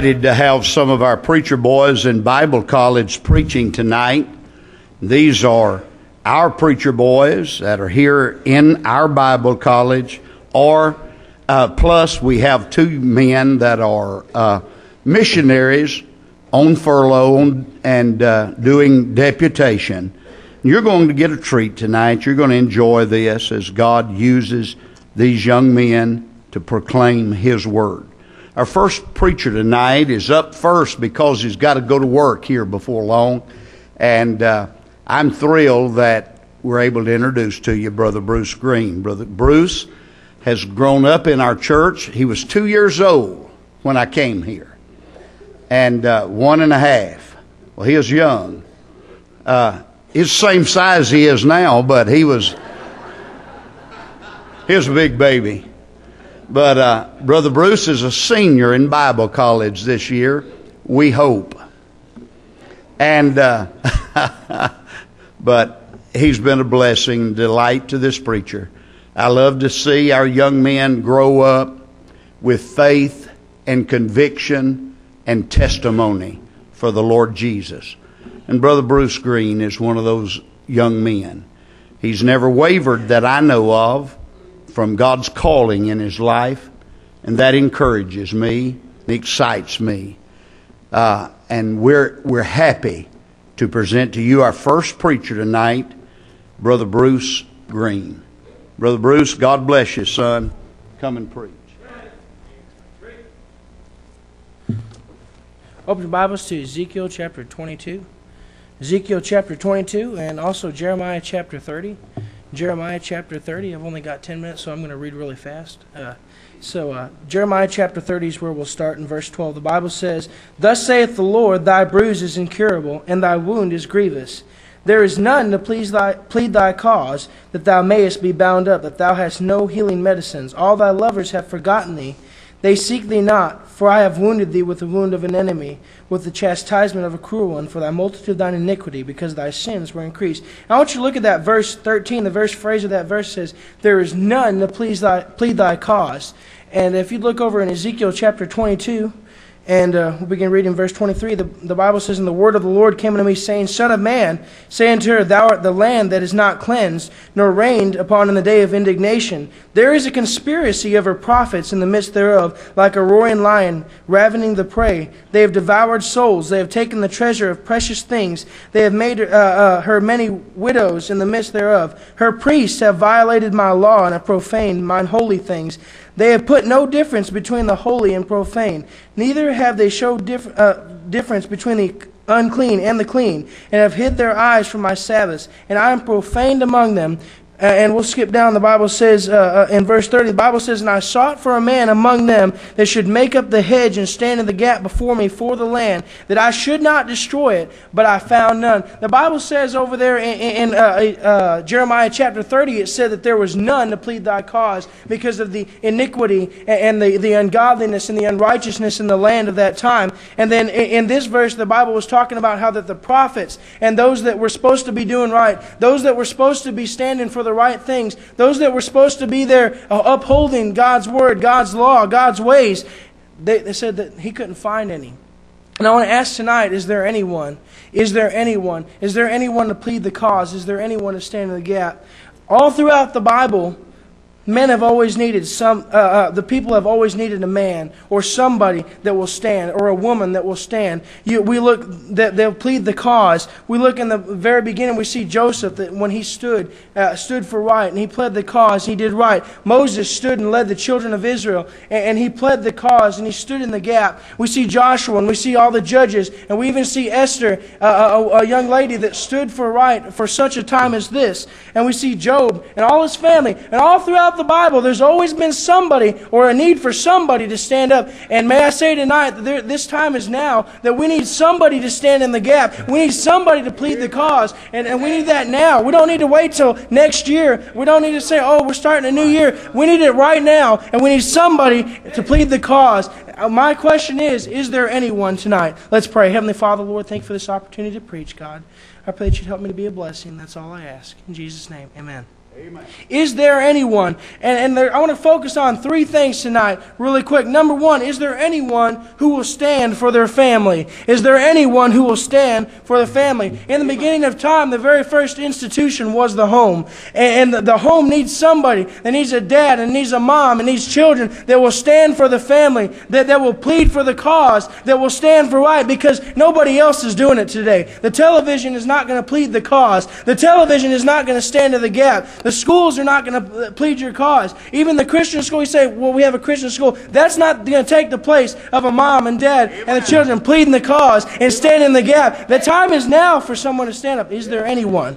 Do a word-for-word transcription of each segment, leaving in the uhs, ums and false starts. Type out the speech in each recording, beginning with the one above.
To have some of our preacher boys in Bible college preaching tonight. These are our preacher boys that are here in our Bible college, or uh, plus we have two men that are uh, missionaries on furlough and uh, doing deputation. You're going to get a treat tonight. You're going to enjoy this as God uses these young men to proclaim His Word. Our first preacher tonight is up first because he's got to go to work here before long. And uh, I'm thrilled that we're able to introduce to you Brother Bruce Green. Brother Bruce has grown up in our church. He was two years old when I came here. And uh, one and a half. Well, he was young. Uh, he's the same size he is now, but he was, he was a big baby. But uh, Brother Bruce is a senior in Bible college this year, we hope. And uh, but he's been a blessing and delight to this preacher. I love to see our young men grow up with faith and conviction and testimony for the Lord Jesus. And Brother Bruce Green is one of those young men. He's never wavered that I know of from God's calling in his life, and that encourages me and excites me. Uh, and we're we're happy to present to you our first preacher tonight, Brother Bruce Green. Brother Bruce, God bless you, son. Come and preach. Open your Bibles to Ezekiel chapter twenty-two. Ezekiel chapter twenty-two and also Jeremiah chapter thirty. Jeremiah chapter thirty. I've only got ten minutes, so I'm going to read really fast. Uh, so uh, Jeremiah chapter thirty is where we'll start in verse twelve. The Bible says, "Thus saith the Lord, thy bruise is incurable, and thy wound is grievous. There is none to please thy, plead thy cause, that thou mayest be bound up, that thou hast no healing medicines. All thy lovers have forgotten thee. They seek thee not, for I have wounded thee with the wound of an enemy, with the chastisement of a cruel one, for thy multitude of thine iniquity, because thy sins were increased." I want you to look at that verse thirteen. The verse phrase of that verse says, "There is none to please thy, plead thy cause." And if you look over in Ezekiel chapter twenty-two, and uh, we'll begin reading verse twenty-three, the, the Bible says, "And the word of the Lord came unto me, saying, Son of man, say unto her, Thou art the land that is not cleansed, nor rained upon in the day of indignation. There is a conspiracy of her prophets in the midst thereof, like a roaring lion, ravening the prey. They have devoured souls. They have taken the treasure of precious things. They have made uh, uh, her many widows in the midst thereof. Her priests have violated my law, and have profaned mine holy things. They have put no difference between the holy and profane. Neither have they showed dif- uh, difference between the unclean and the clean, and have hid their eyes from my Sabbaths. And I am profaned among them." Uh, and we'll skip down. The Bible says uh, uh, in verse thirty, the Bible says, "And I sought for a man among them that should make up the hedge and stand in the gap before me for the land, that I should not destroy it, but I found none." The Bible says over there in, in uh, uh, Jeremiah chapter thirty, it said that there was none to plead thy cause because of the iniquity and the, the ungodliness and the unrighteousness in the land of that time. And then in, in this verse, the Bible was talking about how that the prophets and those that were supposed to be doing right, those that were supposed to be standing for the right things, those that were supposed to be there uh, upholding God's word, God's law, God's ways, they, they said that he couldn't find any. And I want to ask tonight, is there anyone? Is there anyone? Is there anyone to plead the cause? Is there anyone to stand in the gap? All throughout the Bible, men have always needed some, uh, uh, the people have always needed a man or somebody that will stand, or a woman that will stand. You, we look, that they'll plead the cause. We look in the very beginning, we see Joseph, that when he stood, uh, stood for right, and he pled the cause, he did right. Moses stood and led the children of Israel, and, and he pled the cause, and he stood in the gap. We see Joshua, and we see all the judges, and we even see Esther, uh, a, a young lady that stood for right for such a time as this. And we see Job and all his family, and all throughout the Bible, there's always been somebody or a need for somebody to stand up. And may I say tonight that there, this time is now, that we need somebody to stand in the gap. We need somebody to plead the cause. And, and we need that now. We don't need to wait till next year. We don't need to say, oh, we're starting a new year. We need it right now. And we need somebody to plead the cause. My question is, is there anyone tonight? Let's pray. Heavenly Father, Lord, thank you for this opportunity to preach, God. I pray that you'd help me to be a blessing. That's all I ask. In Jesus' name, amen. Is there anyone? And, and there, I want to focus on three things tonight really quick. Number one, is there anyone who will stand for their family? Is there anyone who will stand for the family? In the beginning of time, the very first institution was the home. And, and the, the home needs somebody. It needs a dad, and needs a mom, and needs children that will stand for the family, that, that will plead for the cause, that will stand for right, because nobody else is doing it today. The television is not going to plead the cause. The television is not going to stand in the gap. The schools are not going to plead your cause. Even the Christian school, you say, well, we have a Christian school. That's not going to take the place of a mom and dad Amen. And the children pleading the cause and standing in the gap. The time is now for someone to stand up. Is there anyone?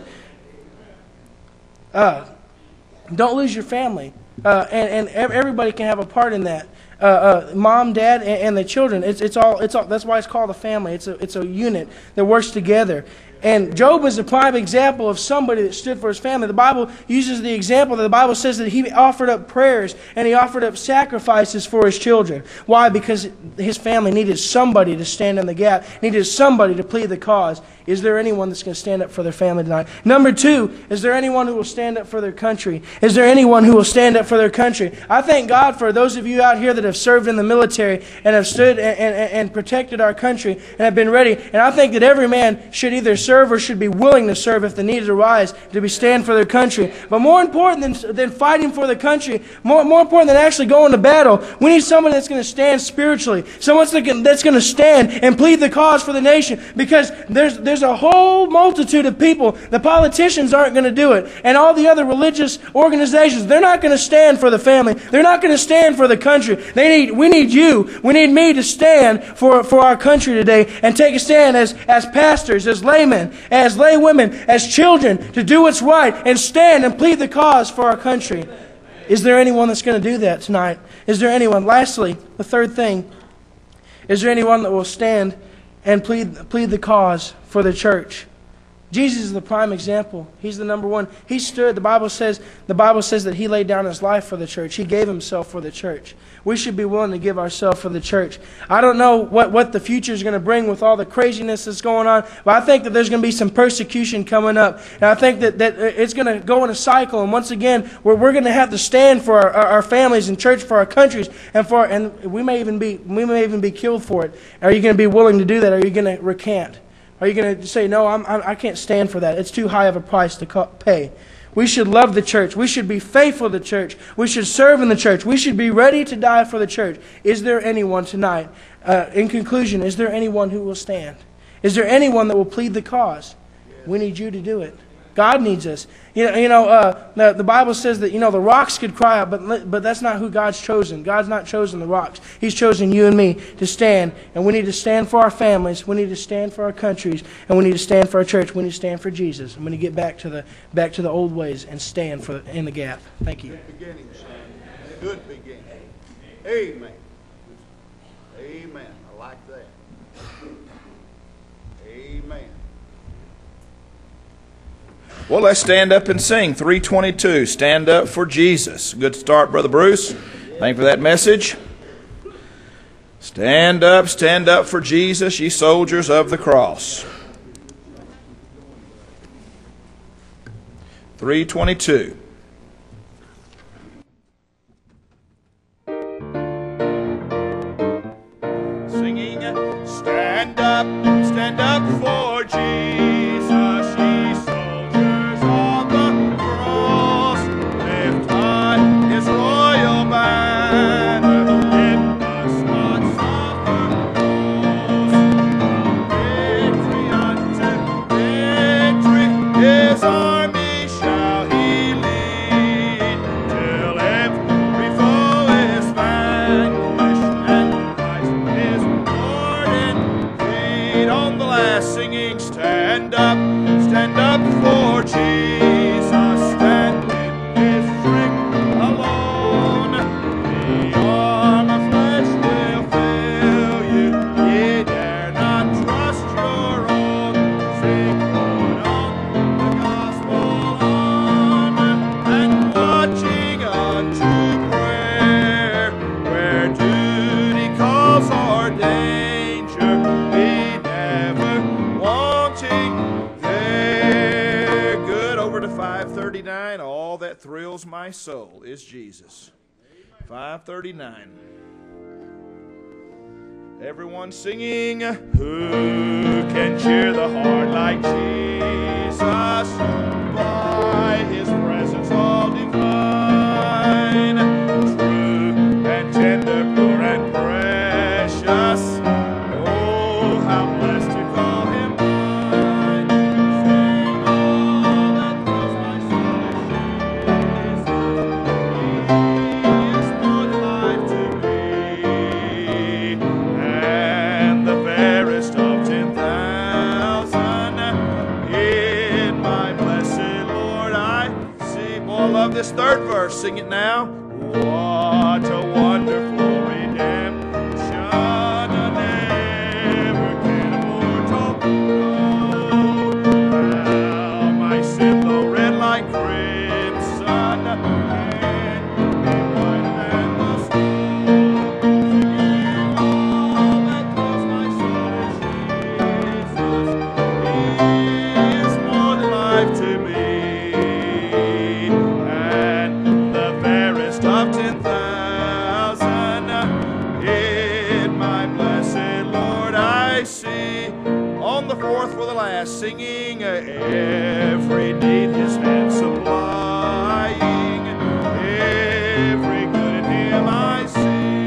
Uh, don't lose your family. Uh, and, and everybody can have a part in that. Uh, uh, mom, dad, and, and the children. It's, it's all. It's all. That's why it's called a family. It's a. It's a unit that works together. And Job is a prime example of somebody that stood for his family. The Bible uses the example that the Bible says that he offered up prayers and he offered up sacrifices for his children. Why? Because his family needed somebody to stand in the gap, needed somebody to plead the cause. Is there anyone that's going to stand up for their family tonight? Number two, is there anyone who will stand up for their country? Is there anyone who will stand up for their country? I thank God for those of you out here that have served in the military and have stood and, and, and protected our country and have been ready. And I think that every man should either serve or should be willing to serve if the needs arise to be stand for their country. But more important than, than fighting for the country, more, more important than actually going to battle, we need somebody that's going to stand spiritually. Someone that's going to stand and plead the cause for the nation, because there's, there's a whole multitude of people. The politicians aren't going to do it. And all the other religious organizations, they're not going to stand for the family. They're not going to stand for the country. They need, we need you, we need me to stand for, for our country today and take a stand as, as pastors, as laymen, as laywomen, as children, to do what's right and stand and plead the cause for our country. Is there anyone that's going to do that tonight? Is there anyone? Lastly, the third thing, is there anyone that will stand and plead, plead the cause for the church? Jesus is the prime example. He's the number one. He stood, the Bible says, the Bible says that He laid down His life for the church. He gave Himself for the church. We should be willing to give ourselves for the church. I don't know what, what the future is going to bring with all the craziness that's going on, but I think that there's going to be some persecution coming up. And I think that, that it's going to go in a cycle. And once again, we're, we're going to have to stand for our, our families and church, for our countries, and for and we may even be we may even be killed for it. Are you going to be willing to do that? Are you going to recant? Are you going to say, no, I'm, I'm, I can't stand for that. It's too high of a price to pay. We should love the church. We should be faithful to the church. We should serve in the church. We should be ready to die for the church. Is there anyone tonight, uh, in conclusion, is there anyone who will stand? Is there anyone that will plead the cause? We need you to do it. God needs us. You know, you know uh, the, the Bible says that, you know, the rocks could cry out, but, but that's not who God's chosen. God's not chosen the rocks. He's chosen you and me to stand. And we need to stand for our families. We need to stand for our countries. And we need to stand for our church. We need to stand for Jesus. And we need to get back to the, back to the old ways and stand for in the gap. Thank you. Good beginning, son. Good beginning. Amen. Amen. I like that. Amen. Well, let's stand up and sing three twenty-two, Stand Up for Jesus. Good start, Brother Bruce. Thank you for that message. Stand up, stand up for Jesus, ye soldiers of the cross. three twenty-two. Singing, stand up, stand up for Jesus. thrills my soul is Jesus. five thirty-nine. Everyone singing, who can cheer the heart like Jesus? By his presence all divine, true and tender, pure and precious. Oh, how blessed to call him mine. Sing all that thrills my soul is Jesus. He is more than life to me, and the fairest of ten thousand. In my blessed Lord I see. Boy, I love this third verse. Sing it now. What a wonderful redemption, never can a mortal know. How my sin, though red like crimson, can be whiter than the snow. Singing all that thrills my soul is Jesus. He is more than life to me, and the fairest of ten thousand. In my blessed Lord I see. On the fourth for the last, singing, every need his hand supplying, every good in him I see.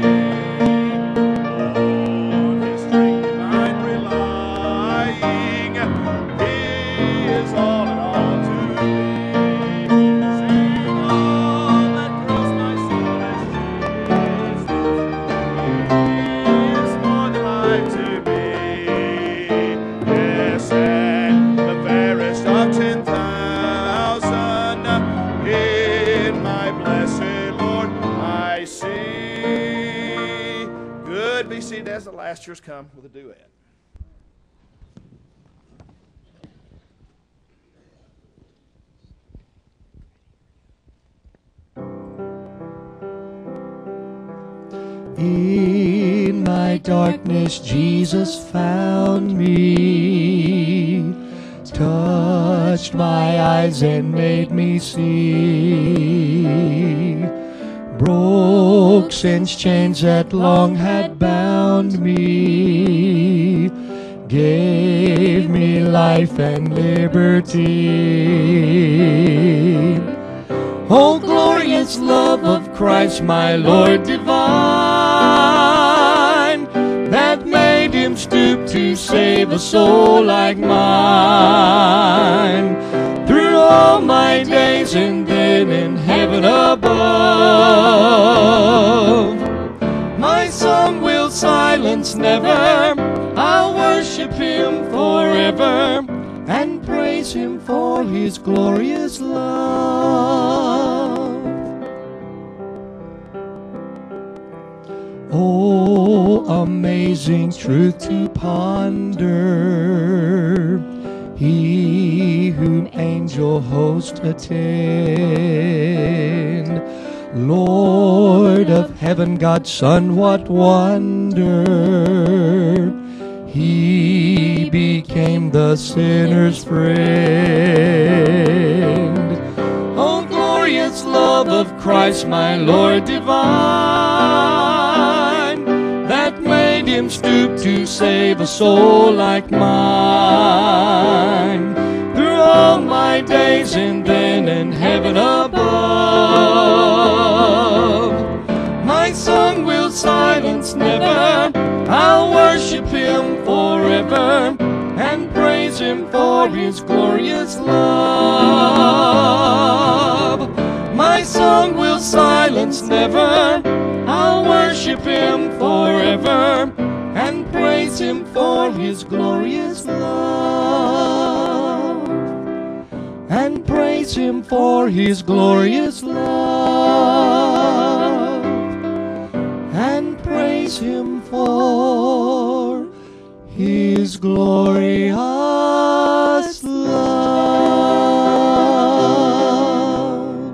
On his strength divine relying, he is all in all to me. Sing all that thrills my soul is Jesus. He is more than life to me. Yes, and the fairest of ten thousand. In my blessed Lord I see. Good. Be seated as the last year's come with a duet. In my darkness, Jesus found me, touched my eyes and made me see, broke sin's chains that long had bound me, gave me life and liberty. Oh, glorious love of Christ, my Lord divine, that made him stoop to save a soul like mine. Through all my days and then in heaven above, my song will silence never. I'll worship him forever and praise him for his glorious love. Oh, amazing truth to ponder, he whom angel hosts attend, Lord of heaven, God's Son, what wonder, he became the sinner's friend. Oh, glorious love of Christ, my Lord divine, that made him stoop to save a soul like mine. Through all my days and then in heaven above, my song will silence never. I'll worship him forever and praise him for his glorious love. My song will silence never. I'll worship him forever and praise him for his glorious love. And praise him for his glorious love. And praise him for his glorious love.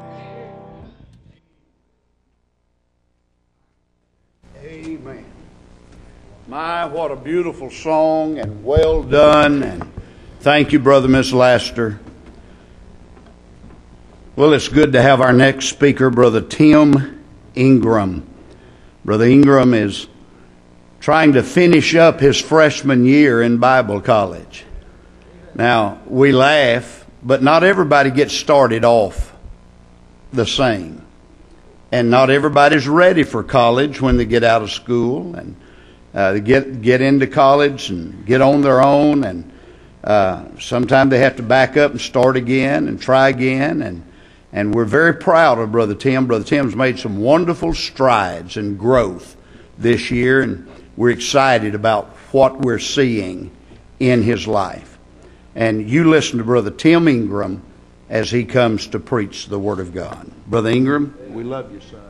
Amen. My, what a beautiful song, and well done. And thank you, Brother Miss Laster. Well, it's good to have our next speaker, Brother Tim Ingram. Brother Ingram is trying to finish up his freshman year in Bible college. Now, we laugh, but not everybody gets started off the same. And not everybody's ready for college when they get out of school and uh, they get, get into college and get on their own. And uh, sometimes they have to back up and start again and try again. And And we're very proud of Brother Tim. Brother Tim's made some wonderful strides and growth this year, and we're excited about what we're seeing in his life. And you listen to Brother Tim Ingram as he comes to preach the Word of God. Brother Ingram, we love you, son.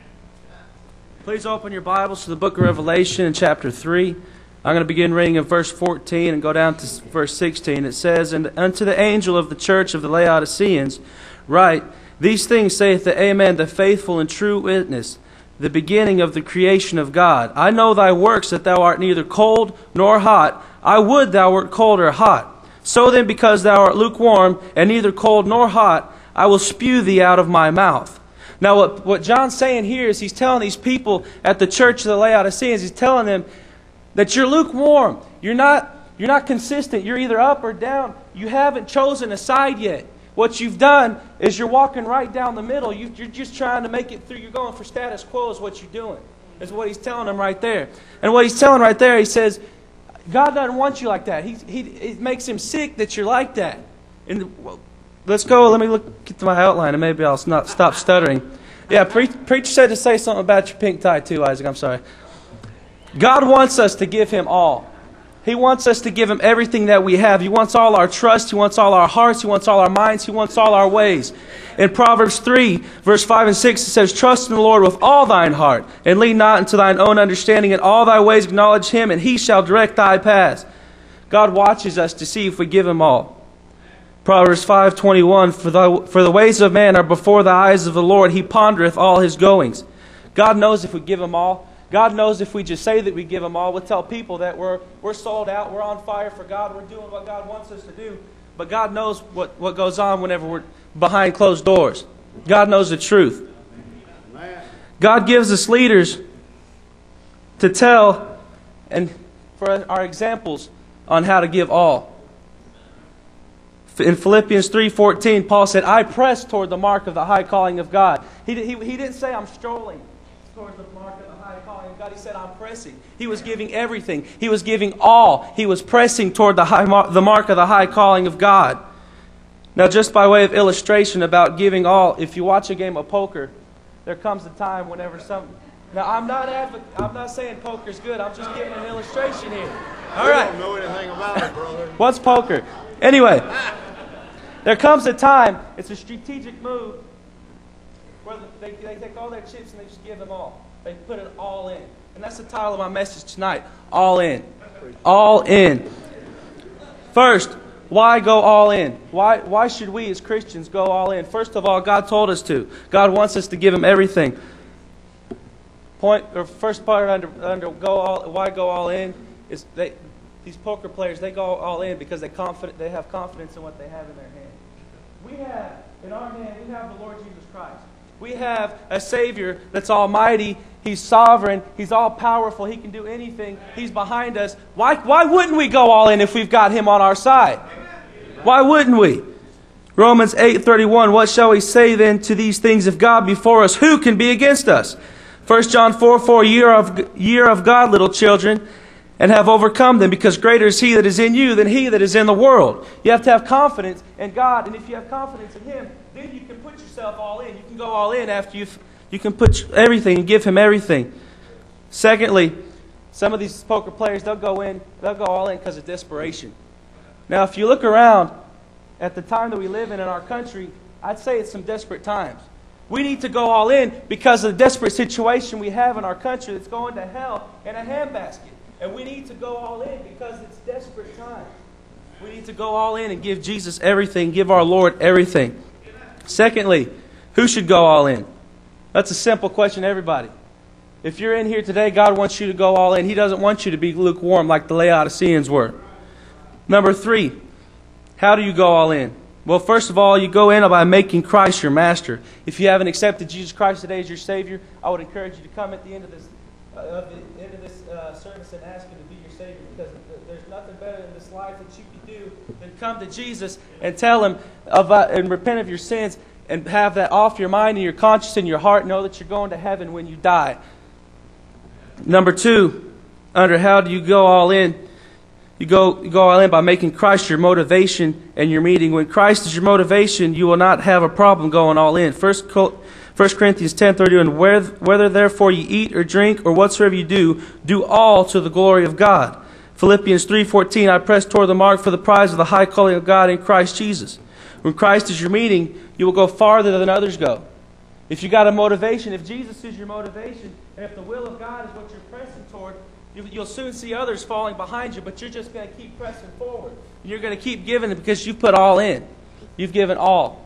Please open your Bibles to the book of Revelation in chapter three. I'm going to begin reading in verse fourteen and go down to verse sixteen. It says, "And unto the angel of the church of the Laodiceans write, These things saith the Amen, the faithful and true witness, the beginning of the creation of God. I know thy works, that thou art neither cold nor hot. I would thou wert cold or hot. So then, because thou art lukewarm, and neither cold nor hot, I will spew thee out of my mouth." Now what, what John's saying here is he's telling these people at the church of the Laodiceans, he's telling them that you're lukewarm. You're not, you're not consistent. You're either up or down. You haven't chosen a side yet. What you've done is you're walking right down the middle. You, you're just trying to make it through. You're going for status quo is what you're doing. Is what he's telling them right there. And what he's telling right there, he says, God doesn't want you like that. He, he, it makes him sick that you're like that. And well, let's go. Let me look get to my outline, and maybe I'll not stop stuttering. Yeah, pre- preacher said to say something about your pink tie too, Isaac. I'm sorry. God wants us to give him all. He wants us to give him everything that we have. He wants all our trust. He wants all our hearts. He wants all our minds. He wants all our ways. In Proverbs three, verse five and six, it says, "Trust in the Lord with all thine heart, and lean not unto thine own understanding. In all thy ways acknowledge him, and he shall direct thy paths." God watches us to see if we give him all. Proverbs five twenty-one, For the, for the ways of man are before the eyes of the Lord. He pondereth all his goings. God knows if we give him all. God knows if we just say that we give him all. We'll tell people that we're, we're sold out, we're on fire for God, we're doing what God wants us to do. But God knows what, what goes on whenever we're behind closed doors. God knows the truth. God gives us leaders to tell and for our examples on how to give all. In Philippians three fourteen, Paul said, "I press toward the mark of the high calling of God." He, he, he didn't say, "I'm strolling towards the mark of the high calling of God." He said, "I'm pressing." He was giving everything. He was giving all. He was pressing toward the, high mar- the mark of the high calling of God. Now, just by way of illustration about giving all, if you watch a game of poker, there comes a time whenever some... Now, I'm not advo- I'm not saying poker's good. I'm just giving an illustration here. All right. I don't know anything about it, brother. What's poker? Anyway, there comes a time, it's a strategic move, where they, they take all their chips and they just give them all. They put it all in. And that's the title of my message tonight. All in. All in. First, why go all in? Why, why should we as Christians go all in? First of all, God told us to. God wants us to give him everything. Point, or first part under, under go all, why go all in is they, these poker players, they go all in because they confident they have confidence in what they have in their hand. We have, in our hand, we have the Lord Jesus Christ. We have a Savior that's almighty. He's sovereign. He's all-powerful. He can do anything. He's behind us. Why, why wouldn't we go all in if we've got him on our side? Why wouldn't we? Romans eight thirty-one, "What shall we say then to these things? If God be for us, who can be against us?" First John four four, year of, year of God, little children, and have overcome them, because greater is he that is in you than he that is in the world. You have to have confidence in God, and if you have confidence in him, then you can put yourself all in. You can go all in after you've, you can put everything and give him everything. Secondly, some of these poker players, they'll go in, they'll go all in because of desperation. Now, if you look around at the time that we live in in our country, I'd say it's some desperate times. We need to go all in because of the desperate situation we have in our country that's going to hell in a handbasket. And we need to go all in because it's desperate times. We need to go all in and give Jesus everything, give our Lord everything. Secondly, who should go all in? That's a simple question to everybody. If you're in here today, God wants you to go all in. He doesn't want you to be lukewarm like the Laodiceans were. Number three, how do you go all in? Well, first of all, you go in by making Christ your master. If you haven't accepted Jesus Christ today as your Savior, I would encourage you to come at the end of this uh, of the end of this uh, service and ask Him to be your Savior, because there's nothing better in this life that you can do than come to Jesus and tell Him of, uh, and repent of your sins and have that off your mind and your conscience and your heart. Know that you're going to heaven when you die. Number two, under how do you go all in? You go, you go all in by making Christ your motivation and your meeting. When Christ is your motivation, you will not have a problem going all in. First, First Corinthians ten thirty-one, whether, whether therefore you eat or drink or whatsoever you do, do all to the glory of God. Philippians three fourteen, I press toward the mark for the prize of the high calling of God in Christ Jesus. When Christ is your meeting, you will go farther than others go. If you got a motivation, if Jesus is your motivation, and if the will of God is what you're pressing toward, you'll soon see others falling behind you, but you're just going to keep pressing forward. You're going to keep giving because you've put all in. You've given all.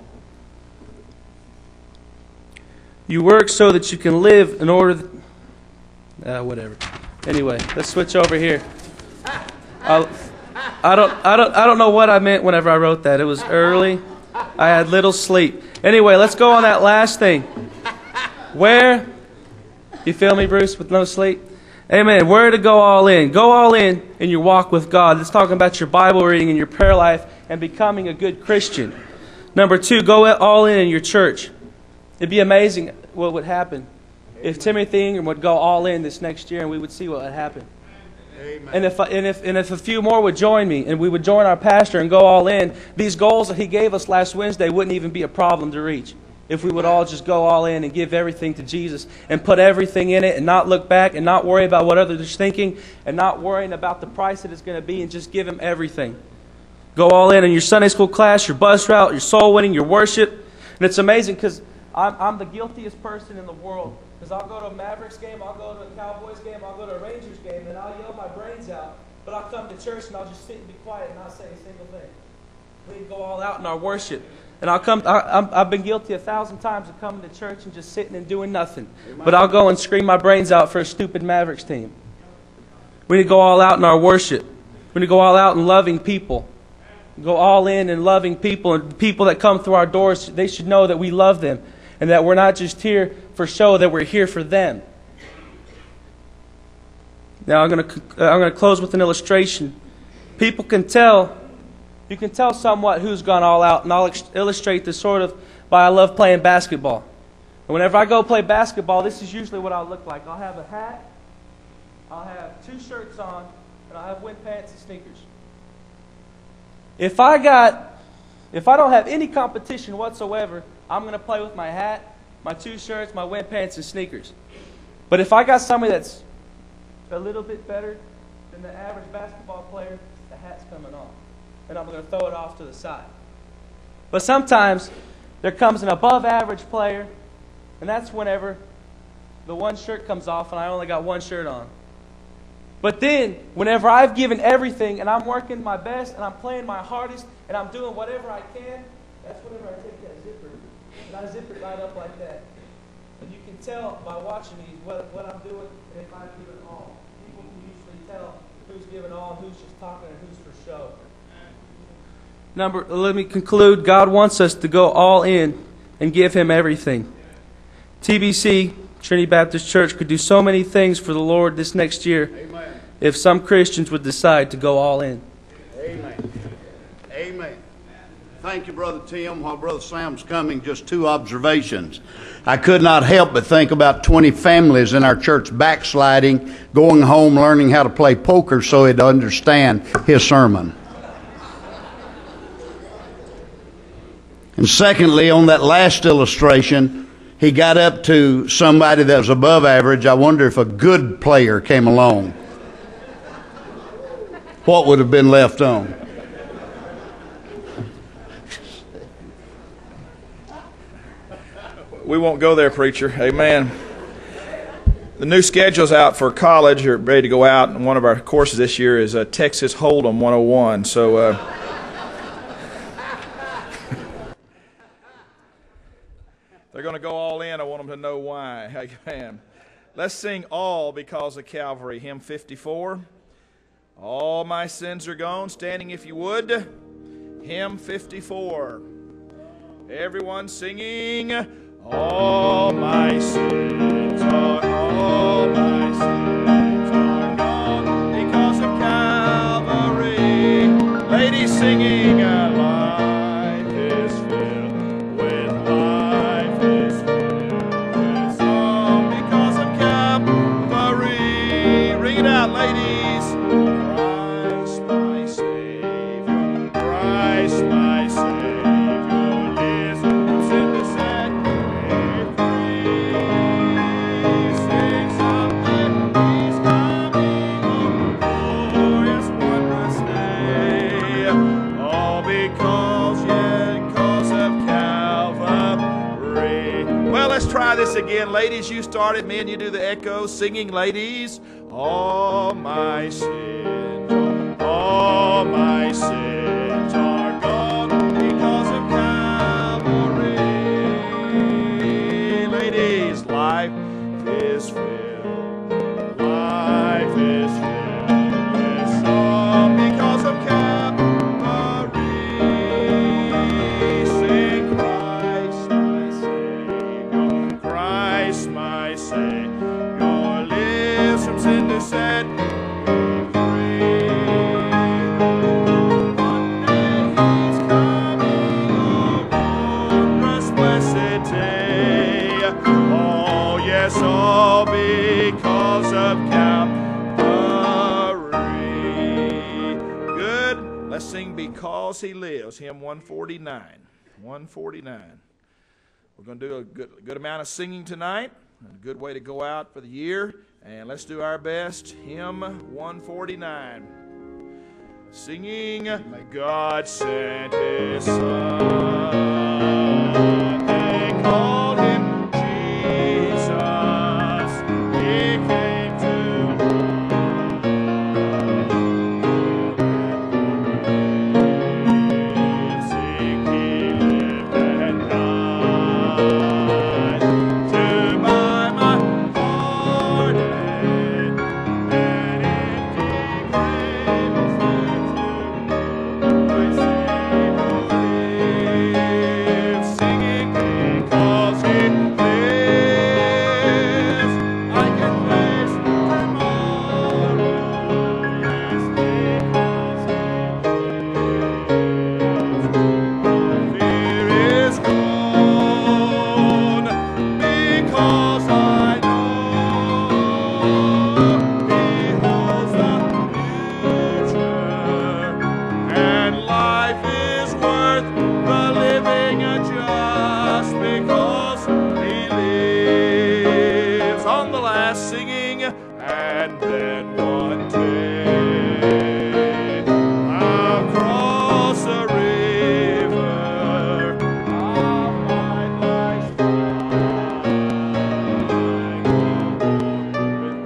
You work so that you can live in order... Th- uh, whatever. Anyway, let's switch over here. I'll, I don't, I don't, I don't know what I meant whenever I wrote that. It was early. I had little sleep. Anyway, let's go on that last thing. Where... You feel me, Bruce, with no sleep? Amen. Where to go all in? Go all in in your walk with God. It's talking about your Bible reading and your prayer life and becoming a good Christian. Number two, go all in in your church. It'd be amazing what would happen if Timothy Ingram would go all in this next year, and we would see what would happen. Amen. And if and if and if a few more would join me, and we would join our pastor and go all in, these goals that he gave us last Wednesday wouldn't even be a problem to reach. If we would all just go all in and give everything to Jesus and put everything in it and not look back and not worry about what others are thinking and not worrying about the price that it's going to be and just give Him everything. Go all in in your Sunday school class, your bus route, your soul winning, your worship. And it's amazing because I'm, I'm the guiltiest person in the world. Because I'll go to a Mavericks game, I'll go to a Cowboys game, I'll go to a Rangers game, and I'll yell my brains out. But I'll come to church and I'll just sit and be quiet and not say a single thing. We go all out in our worship. And I'll come. I, I'm, I've been guilty a thousand times of coming to church and just sitting and doing nothing. But I'll go and scream my brains out for a stupid Mavericks team. We need to go all out in our worship. We need to go all out in loving people. Go all in in loving people, and people that come through our doors. They should know that we love them, and that we're not just here for show. That we're here for them. Now I'm going to I'm going to close with an illustration. People can tell. You can tell somewhat who's gone all out, and I'll ex- illustrate this sort of by I love playing basketball. And whenever I go play basketball, this is usually what I'll look like. I'll have a hat, I'll have two shirts on, and I'll have wind pants and sneakers. If I got, if I don't have any competition whatsoever, I'm going to play with my hat, my two shirts, my wind pants, and sneakers. But if I got somebody that's a little bit better than the average basketball player, the hat's coming off. And I'm going to throw it off to the side. But sometimes there comes an above average player, and that's whenever the one shirt comes off and I only got one shirt on. But then, whenever I've given everything and I'm working my best and I'm playing my hardest and I'm doing whatever I can, that's whenever I take that zipper and I zip it right up like that. And you can tell by watching me what, what I'm doing and if I've given all. People can usually tell who's given all and who's just talking and who's for show. Number, let me conclude. God wants us to go all in and give Him everything. T B C, Trinity Baptist Church, could do so many things for the Lord this next year. Amen. If some Christians would decide to go all in. Amen. Amen. Thank you, Brother Tim. While Brother Sam's coming, just two observations. I could not help but think about twenty families in our church backsliding, going home, learning how to play poker so he'd understand his sermon. And secondly, on that last illustration, he got up to somebody that was above average. I wonder if a good player came along, what would have been left on? We won't go there, preacher. Amen. The new schedule's out for college. You're ready to go out, and one of our courses this year is uh, Texas Hold'em one oh one. So... Uh, They're going to go all in. I want them to know why. Amen. Let's sing All Because of Calvary, hymn fifty-four. All my sins are gone. Standing if you would. Hymn fifty-four. Everyone singing, all my sins are, all my sins are gone because of Calvary. Ladies singing, life is filled with, life is filled with song because of Calvary. Ring it out, ladies. Christ my Savior, Christ my Savior lives, sin to set me free. Sing something, He's coming on glorious, wondrous day. All because, yeah, because of Calvary. Well, let's try this again. Ladies, you started. Men, you do the echo. Singing, ladies. All my sins, all my sins are gone because of Calvary. Ladies, life is filled, life is filled with song because of Calvary. Sing Christ my Savior, Christ my Savior lives from sin to set me free. One day He's coming, oh, wondrous blessed day. Oh, yes, all because of Calvary. Good. Let's sing Because He Lives, hymn one forty-nine. one forty-nine. We're going to do a good, good amount of singing tonight. A good way to go out for the year. And let's do our best. Hymn one forty-nine. Singing, God sent His Son. They called Him Jesus. He came to live. Sing, He lived and died to buy my pardon, and empty grave is my Savior lives. Singing because He lives, I can face tomorrow. Yes, because He lives, fear is gone because I know He holds the future, and life is worth the living just because He lives. On the last singing, and then one day I'll cross a river, I'll find life's flying with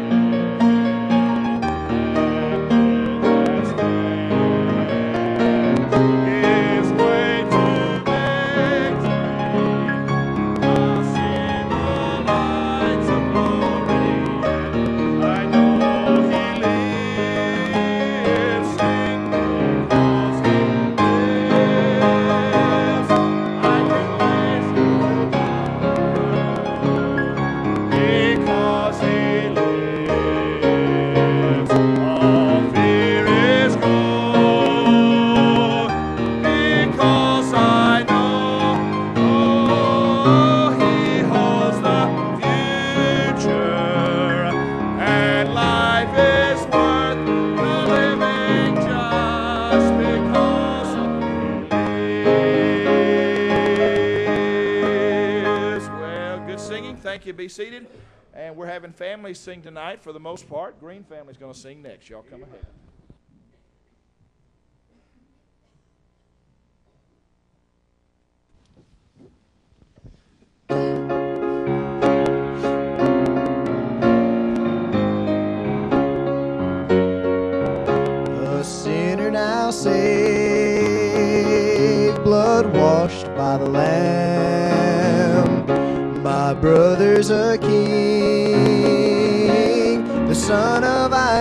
His way to victory. I'll see the lights of glory, and I know He lives. Sing because He lives, I can face because He lives. All fear is gone because I know, oh, He holds the future, and life is worth the living just because He lives. Well, good singing. Thank you. Be seated. And we're having families sing tonight for the most part. Green family's going to sing next. Y'all come ahead. A sinner now saved, blood washed by the Lamb. My brother's a king, the son of I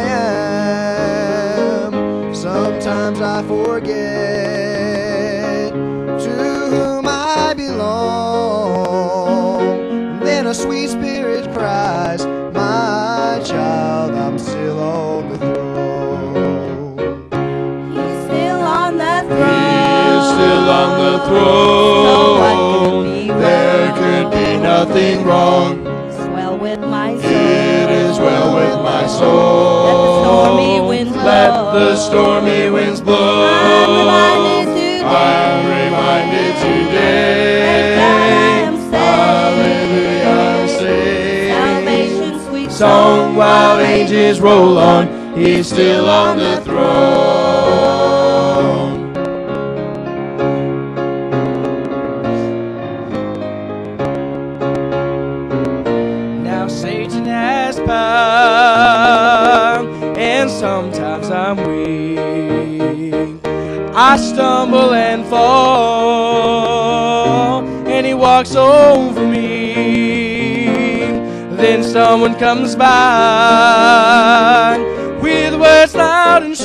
am. Sometimes I forget to whom I throne. what could be There wrong? could be nothing wrong. Swell with my soul. It is well with my soul. Let the stormy winds blow. Let the stormy winds blow. I'm reminded today. I'm reminded today. Thank God I am saved. Hallelujah, I'm saved. Salvation, sweet Song while ages roll on, He's still on the throne. Now Satan has power, and sometimes I'm weak. I stumble and fall, and he walks over me. Then someone comes by with words loud and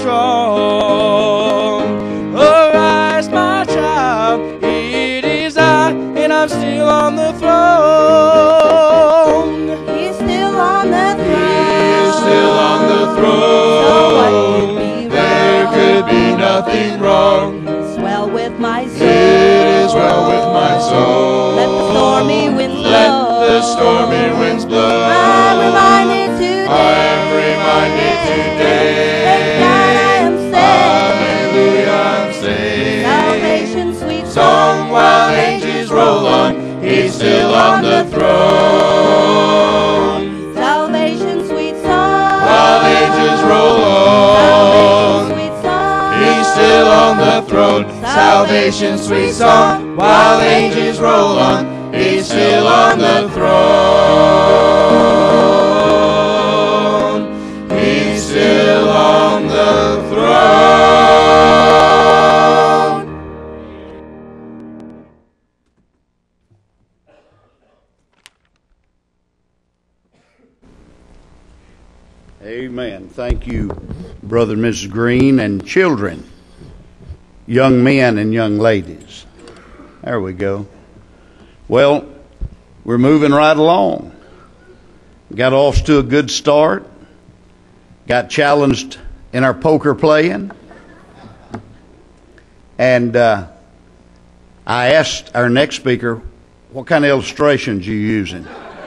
strong. Arise, my child, it is I, and I'm still on the throne. He's still on the throne. He's still on the So what throne. could be There wrong? could be nothing wrong. Swell with my soul. It is well with my soul. Let the stormy winds blow. Let the stormy winds blow. I'm reminded today. I'm reminded today. Thank God I am saved. Hallelujah, I'm saved. Salvation, sweet Song while ages roll on, He's still on the throne. Salvation, sweet song. While ages roll on, Salvation, sweet song. He's still on the throne. Salvation, sweet song. While ages roll on, He's still on the throne. He's still on the throne. Amen. Thank you, Brother and Missus Green, and children, young men and young ladies. There we go. Well, we're moving right along. Got off to a good start. Got challenged in our poker playing. And uh, I asked our next speaker, what kind of illustrations you using?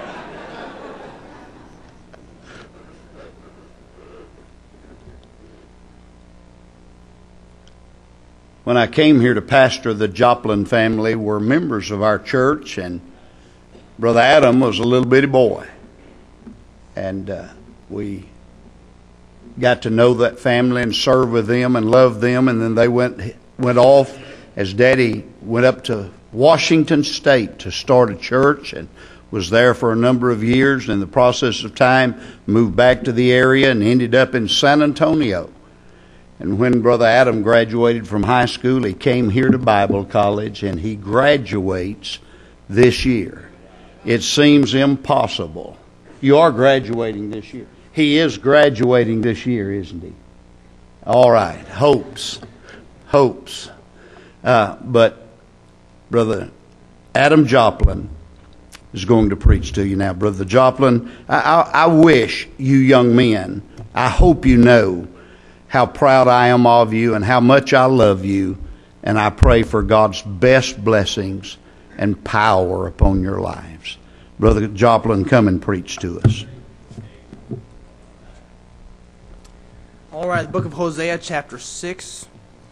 When I came here to pastor, the Joplin family were members of our church, and Brother Adam was a little bitty boy. And uh, we got to know that family and serve with them and love them, and then they went went off as Daddy went up to Washington State to start a church and was there for a number of years, and in the process of time moved back to the area and ended up in San Antonio. And when Brother Adam graduated from high school, he came here to Bible college, and he graduates this year. It seems impossible. You are graduating this year. He is graduating this year, isn't he? All right. Hopes. Hopes. Uh, but Brother Adam Joplin is going to preach to you now. Brother Joplin, I, I, I wish you young men, I hope you know how proud I am of you and how much I love you, and I pray for God's best blessings and power upon your lives. Brother Joplin, come and preach to us. All right, the book of Hosea, chapter six.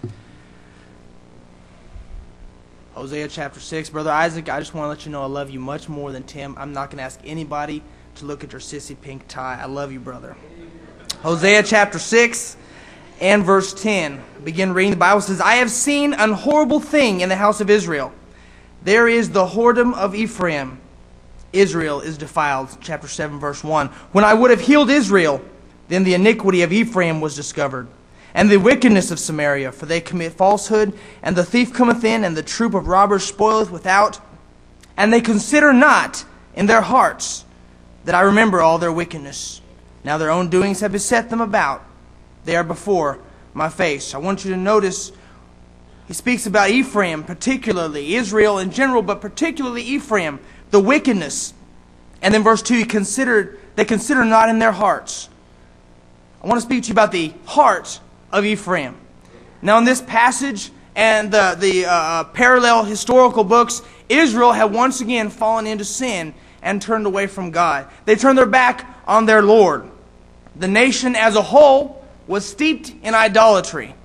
Hosea chapter six. Brother Isaac, I just want to let you know I love you much more than Tim. I'm not going to ask anybody to look at your sissy pink tie. I love you, brother. Hosea chapter six and verse ten. Begin reading. The Bible says, I have seen an horrible thing in the house of Israel. There is the whoredom of Ephraim. Israel is defiled. Chapter seven, verse one. When I would have healed Israel, then the iniquity of Ephraim was discovered, and the wickedness of Samaria, for they commit falsehood, and the thief cometh in, and the troop of robbers spoileth without, and they consider not in their hearts that I remember all their wickedness. Now their own doings have beset them about. They are before my face. I want you to notice he speaks about Ephraim particularly, Israel in general, but particularly Ephraim, the wickedness. And then verse two, he considered, they consider not in their hearts. I want to speak to you about the heart of Ephraim. Now in this passage, and the, the uh, parallel historical books, Israel had once again fallen into sin and turned away from God. They turned their back on their Lord. The nation as a whole was steeped in idolatry,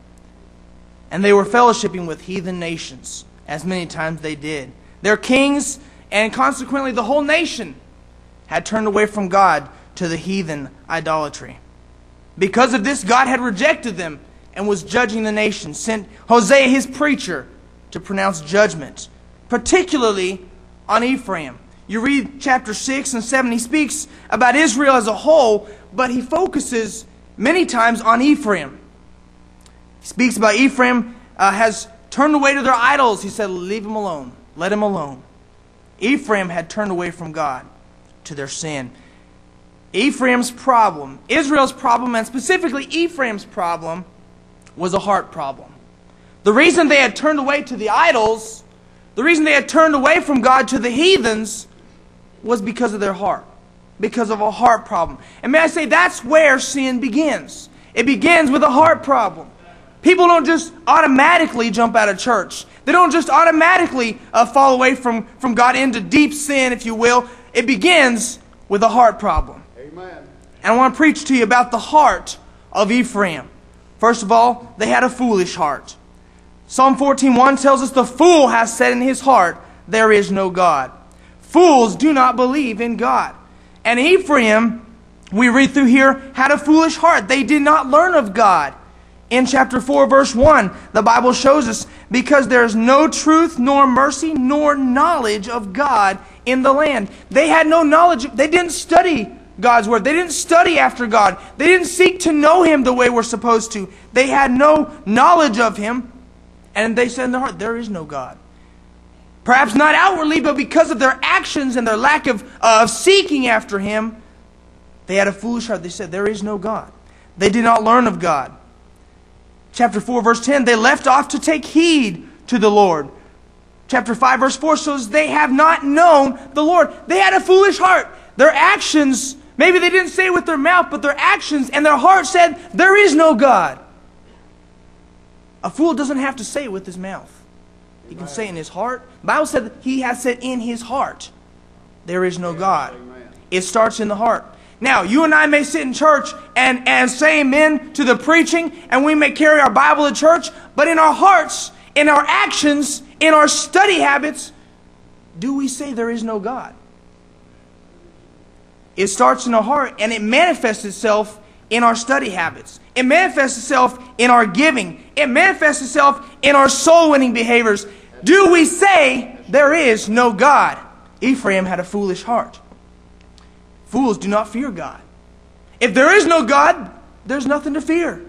and they were fellowshipping with heathen nations, as many times they did. Their kings, and consequently the whole nation, had turned away from God to the heathen idolatry. Because of this, God had rejected them and was judging the nation, sent Hosea, his preacher, to pronounce judgment, particularly on Ephraim. You read chapter six and seven, he speaks about Israel as a whole, but he focuses many times on Ephraim. He speaks about Ephraim uh, has turned away to their idols. He said, leave him alone. Let him alone. Ephraim had turned away from God to their sin. Ephraim's problem, Israel's problem, and specifically Ephraim's problem, was a heart problem. The reason they had turned away to the idols, the reason they had turned away from God to the heathens, was because of their heart. Because of a heart problem. And may I say, that's where sin begins. It begins with a heart problem. People don't just automatically jump out of church. They don't just automatically uh, fall away from, from God into deep sin, if you will. It begins with a heart problem. Amen. And I want to preach to you about the heart of Ephraim. First of all, they had a foolish heart. Psalm fourteen one tells us, the fool has said in his heart, there is no God. Fools do not believe in God. And Ephraim, we read through here, had a foolish heart. They did not learn of God. In chapter four, verse one, the Bible shows us, because there is no truth, nor mercy, nor knowledge of God in the land. They had no knowledge. They didn't study God's Word. They didn't study after God. They didn't seek to know Him the way we're supposed to. They had no knowledge of Him. And they said in their heart, there is no God. Perhaps not outwardly, but because of their actions and their lack of, uh, of seeking after Him, they had a foolish heart. They said, there is no God. They did not learn of God. Chapter four, verse ten, they left off to take heed to the Lord. Chapter five, verse four shows they have not known the Lord. They had a foolish heart. Their actions, maybe they didn't say it with their mouth, but their actions and their heart said, there is no God. A fool doesn't have to say it with his mouth. He can say it in his heart. The Bible said that he has said in his heart, there is no God. It starts in the heart. Now, you and I may sit in church and, and say amen to the preaching, and we may carry our Bible to church, but in our hearts, in our actions, in our study habits, do we say there is no God? It starts in our heart, and it manifests itself in our study habits. It manifests itself in our giving. It manifests itself in our soul-winning behaviors. Do we say there is no God? Ephraim had a foolish heart. Fools do not fear God. If there is no God, there's nothing to fear.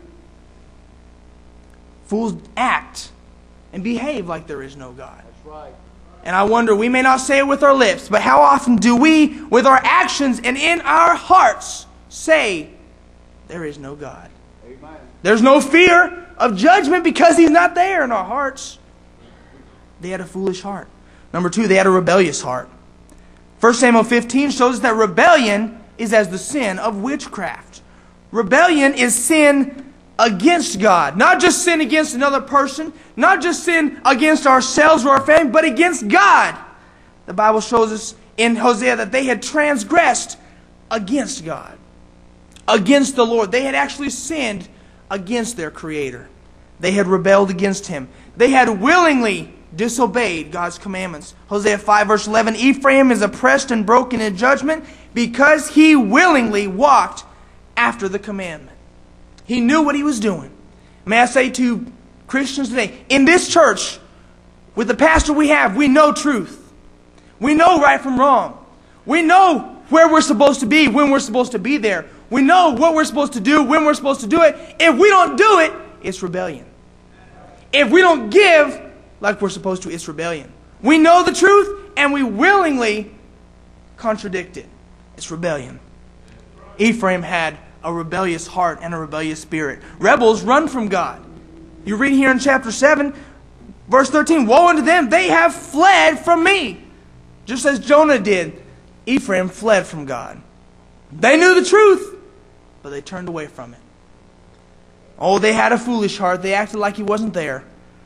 Fools act and behave like there is no God. That's right. And I wonder, we may not say it with our lips, but how often do we, with our actions and in our hearts, say, there is no God? Amen. There's no fear of judgment because He's not there in our hearts. They had a foolish heart. Number two, they had a rebellious heart. First Samuel fifteen shows us that rebellion is as the sin of witchcraft. Rebellion is sin against God. Not just sin against another person, not just sin against ourselves or our family, but against God. The Bible shows us in Hosea that they had transgressed against God, against the Lord. They had actually sinned against their Creator. They had rebelled against Him. They had willingly disobeyed God's commandments. Hosea five verse eleven, Ephraim is oppressed and broken in judgment because he willingly walked after the commandment. He knew what he was doing. May I say to Christians today, in this church, with the pastor we have, we know truth. We know right from wrong. We know where we're supposed to be, when we're supposed to be there. We know what we're supposed to do, when we're supposed to do it. If we don't do it, it's rebellion. If we don't give like we're supposed to, it's rebellion. We know the truth and we willingly contradict it. It's rebellion. Ephraim had a rebellious heart and a rebellious spirit. Rebels run from God. You read here in chapter seven, verse thirteen, woe unto them, they have fled from me. Just as Jonah did, Ephraim fled from God. They knew the truth, but they turned away from it. Oh, they had a foolish heart. They acted like He wasn't there.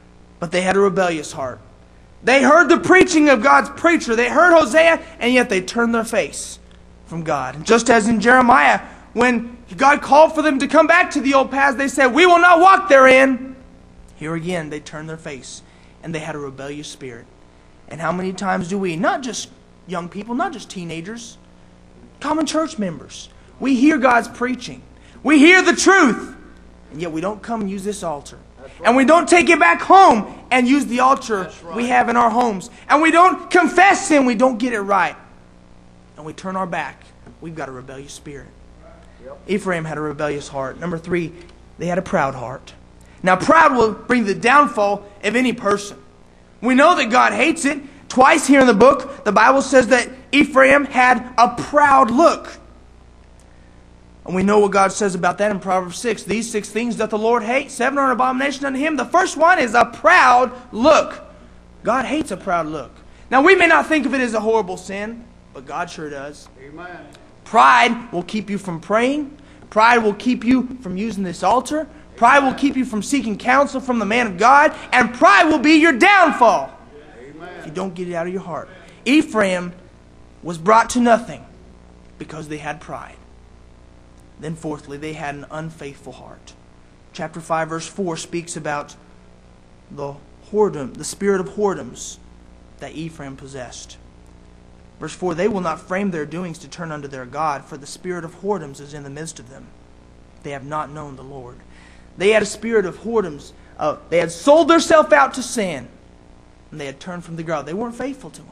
but they had a rebellious heart. They heard the preaching of God's preacher. They heard Hosea, and yet they turned their face from God. Just as in Jeremiah, when God called for them to come back to the old paths, they said, "We will not walk therein." Here again, they turned their face, and they had a rebellious spirit. And how many times do we, not just young people, not just teenagers, common church members, we hear God's preaching. We hear the truth, and yet we don't come and use this altar. And we don't take it back home and use the altar we have in our homes. And we don't confess sin. We don't get it right. And we turn our back. We've got a rebellious spirit. Ephraim had a rebellious heart. Number three, they had a proud heart. Now, proud will bring the downfall of any person. We know that God hates it. Twice here in the book, the Bible says that Ephraim had a proud look. And we know what God says about that in Proverbs six. These six things doth the Lord hate. Seven are an abomination unto Him. The first one is a proud look. God hates a proud look. Now, we may not think of it as a horrible sin, but God sure does. Amen. Pride will keep you from praying. Pride will keep you from using this altar. Pride will keep you from seeking counsel from the man of God. And pride will be your downfall if you don't get it out of your heart. Ephraim was brought to nothing because they had pride. Then fourthly, they had an unfaithful heart. Chapter five, verse four speaks about the whoredom, the spirit of whoredoms that Ephraim possessed. Verse four, they will not frame their doings to turn unto their God, for the spirit of whoredoms is in the midst of them. They have not known the Lord. They had a spirit of whoredoms. Uh, they had sold themselves out to sin, and they had turned from the God. They weren't faithful to Him.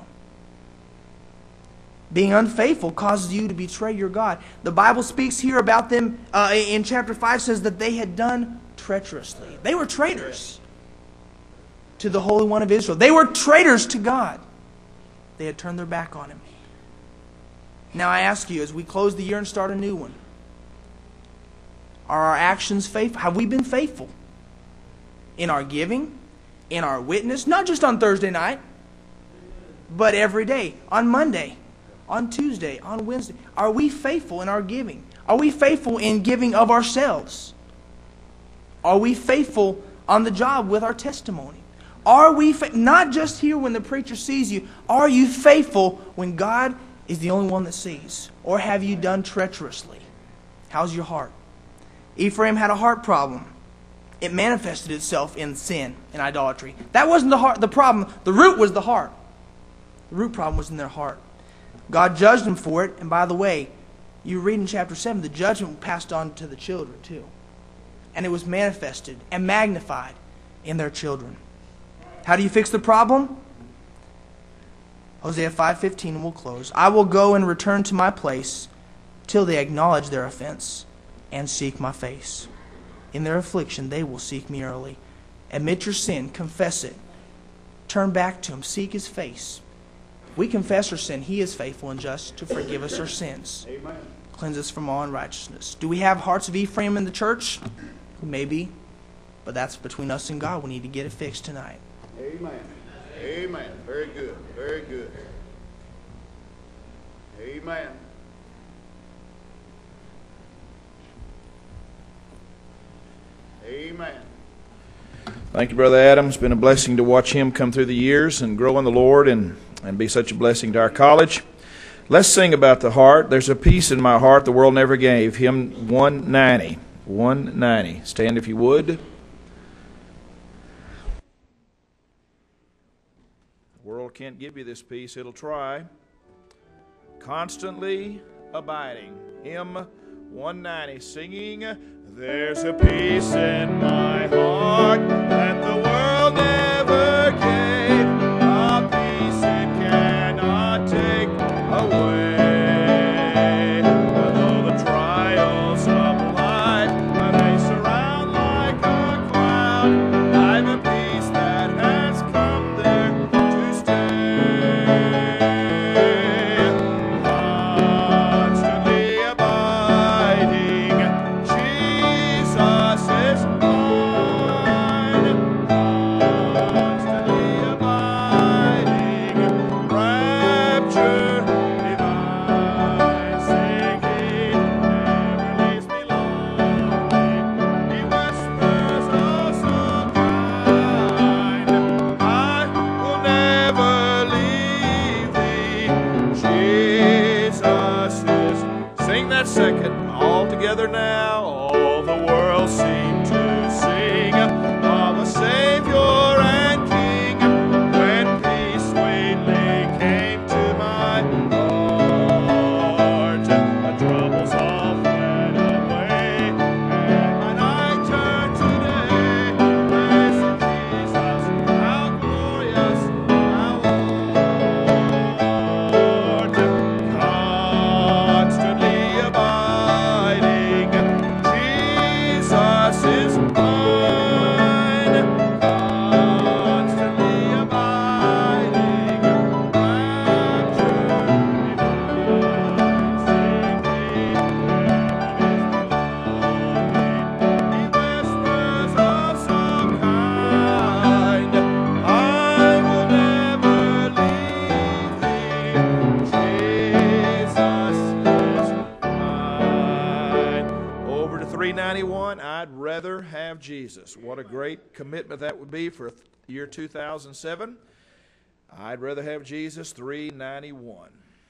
Being unfaithful causes you to betray your God. The Bible speaks here about them uh, in chapter five, says that they had done treacherously. They were traitors to the Holy One of Israel. They were traitors to God. They had turned their back on Him. Now I ask you, as we close the year and start a new one, are our actions faithful? Have we been faithful in our giving, in our witness, not just on Thursday night, but every day, on Monday, on Tuesday, on Wednesday? Are we faithful in our giving? Are we faithful in giving of ourselves? Are we faithful on the job with our testimony? Are we, fa- not just here when the preacher sees you, are you faithful when God is the only one that sees? Or have you done treacherously? How's your heart? Ephraim had a heart problem. It manifested itself in sin and idolatry. That wasn't the heart, the problem. The root was the heart. The root problem was in their heart. God judged them for it. And by the way, you read in chapter seven, the judgment passed on to the children too. And it was manifested and magnified in their children. How do you fix the problem? Hosea five fifteen, and we'll close. I will go and return to my place till they acknowledge their offense and seek my face. In their affliction they will seek me early. Admit your sin, confess it. Turn back to Him, seek His face. If we confess our sin, He is faithful and just to forgive us our sins. Amen. Cleanse us from all unrighteousness. Do we have hearts of Ephraim in the church? Maybe. But that's between us and God. We need to get it fixed tonight. Amen. Amen. Very good. Very good. Amen. Amen. Thank you, Brother Adam. It's been a blessing to watch him come through the years and grow in the Lord and, and be such a blessing to our college. Let's sing about the heart. There's a peace in my heart the world never gave. Hymn one ninety. one ninety. Stand if you would. The world can't give you this peace. It'll try. Constantly abiding. Hymn one ninety. Singing, there's a peace in my heart that the world never gave, a peace it cannot take away. Though the trials of life may surround like a cloud, I've a peace that has come there to stay. Constantly abiding, Jesus is mine. Jesus. What a great commitment that would be for year two thousand seven. I'd rather have Jesus, three ninety-one.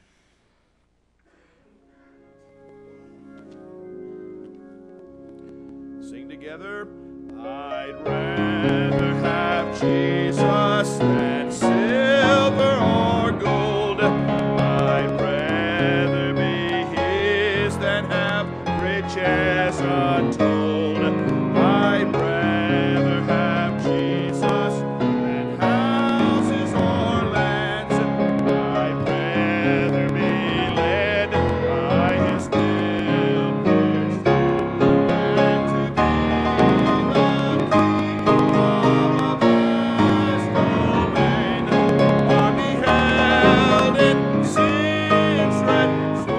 Sing together. I'd rather have Jesus than silver or gold. I'd rather be His than have riches untold. I'd rather have Jesus than houses or lands. I'd rather be led by His name than to be the king of a vast domain, or be held in sin's red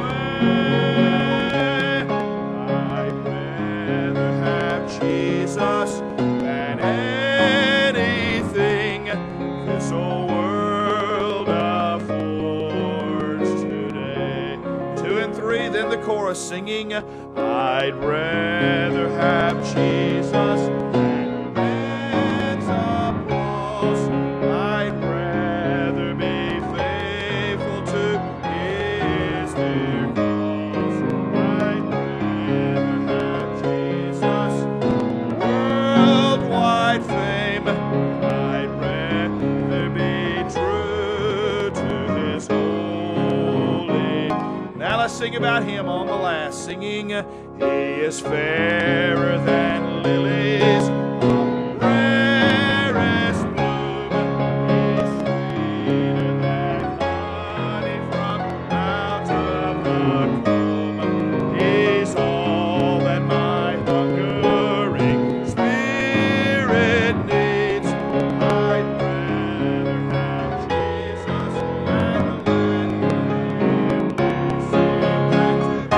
sway. I'd rather have Jesus than anything this old world affords today. Two and three, then the chorus singing, I'd rather have Jesus than man's applause. I'd rather be faithful to His dear cause. I'd rather have Jesus, worldwide fame. I'd rather be true to His holy. Now let's sing about Him on the last, singing, He is fairer than lilies of rarest bloom. He's sweeter than honey from out of the comb. He's all that my hungering spirit needs. I'd rather have Jesus than the land we see than to be the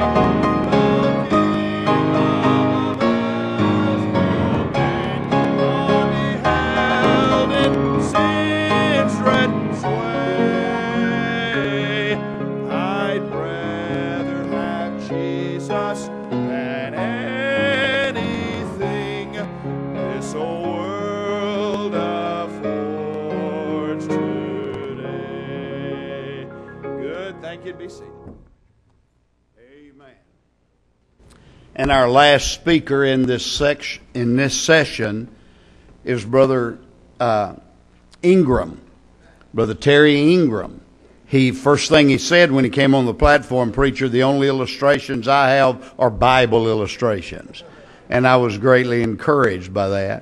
king of a vast domain, or be held in sin's red sway. I'd rather have Jesus than anything this old world affords today. Good. Thank you. Be seated. Amen. And our last speaker in this section, in this session, is Brother uh, Ingram, Brother Terry Ingram. He first thing he said when he came on the platform, preacher, the only illustrations I have are Bible illustrations, and I was greatly encouraged by that.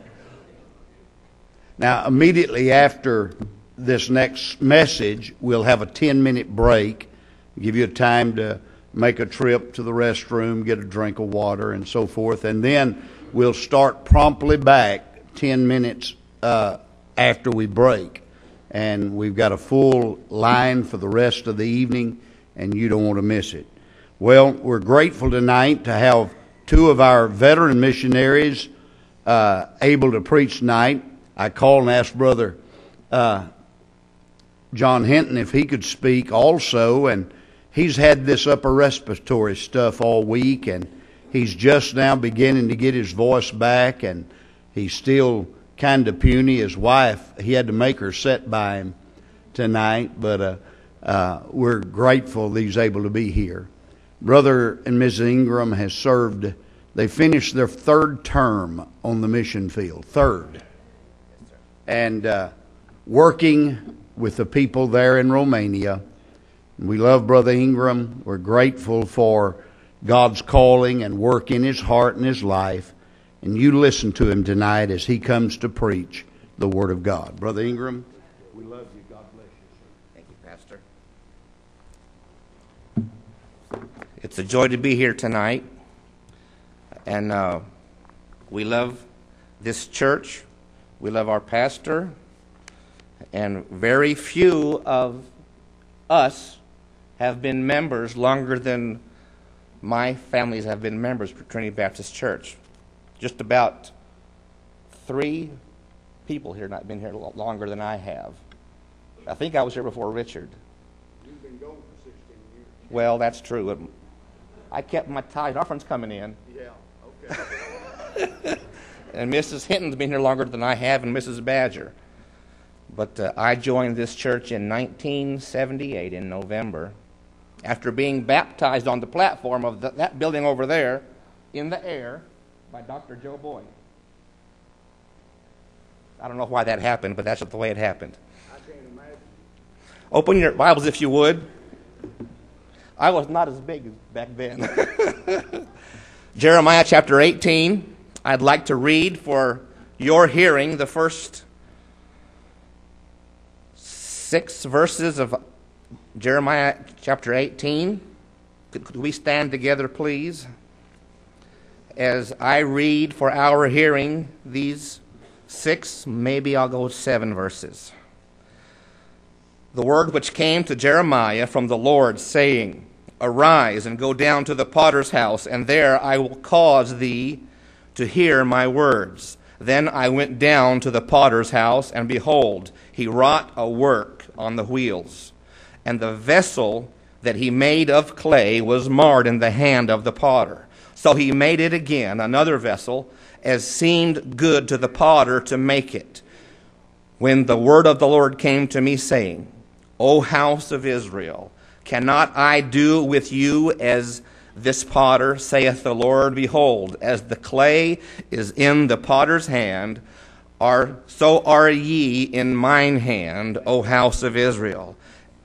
Now, immediately after this next message, we'll have a ten-minute break, give you time to make a trip to the restroom, get a drink of water, and so forth. And then we'll start promptly back ten minutes uh, after we break. And we've got a full line for the rest of the evening, and you don't want to miss it. Well, we're grateful tonight to have two of our veteran missionaries uh, able to preach tonight. I called and asked Brother uh, John Hinton if he could speak also, and he's had this upper respiratory stuff all week, and he's just now beginning to get his voice back, and he's still kind of puny. His wife, he had to make her sit by him tonight, but uh, uh, we're grateful that he's able to be here. Brother and Missus Ingram has served, they finished their third term on the mission field, third. And uh, working with the people there in Romania. We love Brother Ingram. We're grateful for God's calling and work in his heart and his life. And you listen to him tonight as he comes to preach the Word of God. Brother Ingram, we love you. God bless you, sir. Thank you, Pastor. It's a joy to be here tonight. And uh, we love this church. We love our pastor. And very few of us have been members longer than my families have been members of Trinity Baptist Church. Just about three people here not been here longer than I have. I think I was here before Richard. You've been going for sixteen years. Well, that's true. I kept my ties. Our friend's coming in. Yeah, okay. and Missus Hinton's been here longer than I have, and Missus Badger. But uh, I joined this church in nineteen seventy-eight in November, after being baptized on the platform of the, that building over there in the air by Doctor Joe Boyd. I don't know why that happened, but that's just the way it happened. I can't imagine. Open your Bibles if you would. I was not as big back then. Jeremiah chapter eighteen. I'd like to read for your hearing the first six verses of Jeremiah chapter eighteen. Could, could we stand together, please, as I read for our hearing these six, maybe I'll go seven verses. The word which came to Jeremiah from the Lord, saying, Arise and go down to the potter's house, and there I will cause thee to hear my words. Then I went down to the potter's house, and behold, he wrought a work on the wheels. And the vessel that he made of clay was marred in the hand of the potter. So he made it again, another vessel, as seemed good to the potter to make it. When the word of the Lord came to me, saying, O house of Israel, cannot I do with you as this potter, saith the Lord? Behold, as the clay is in the potter's hand, are so are ye in mine hand, O house of Israel.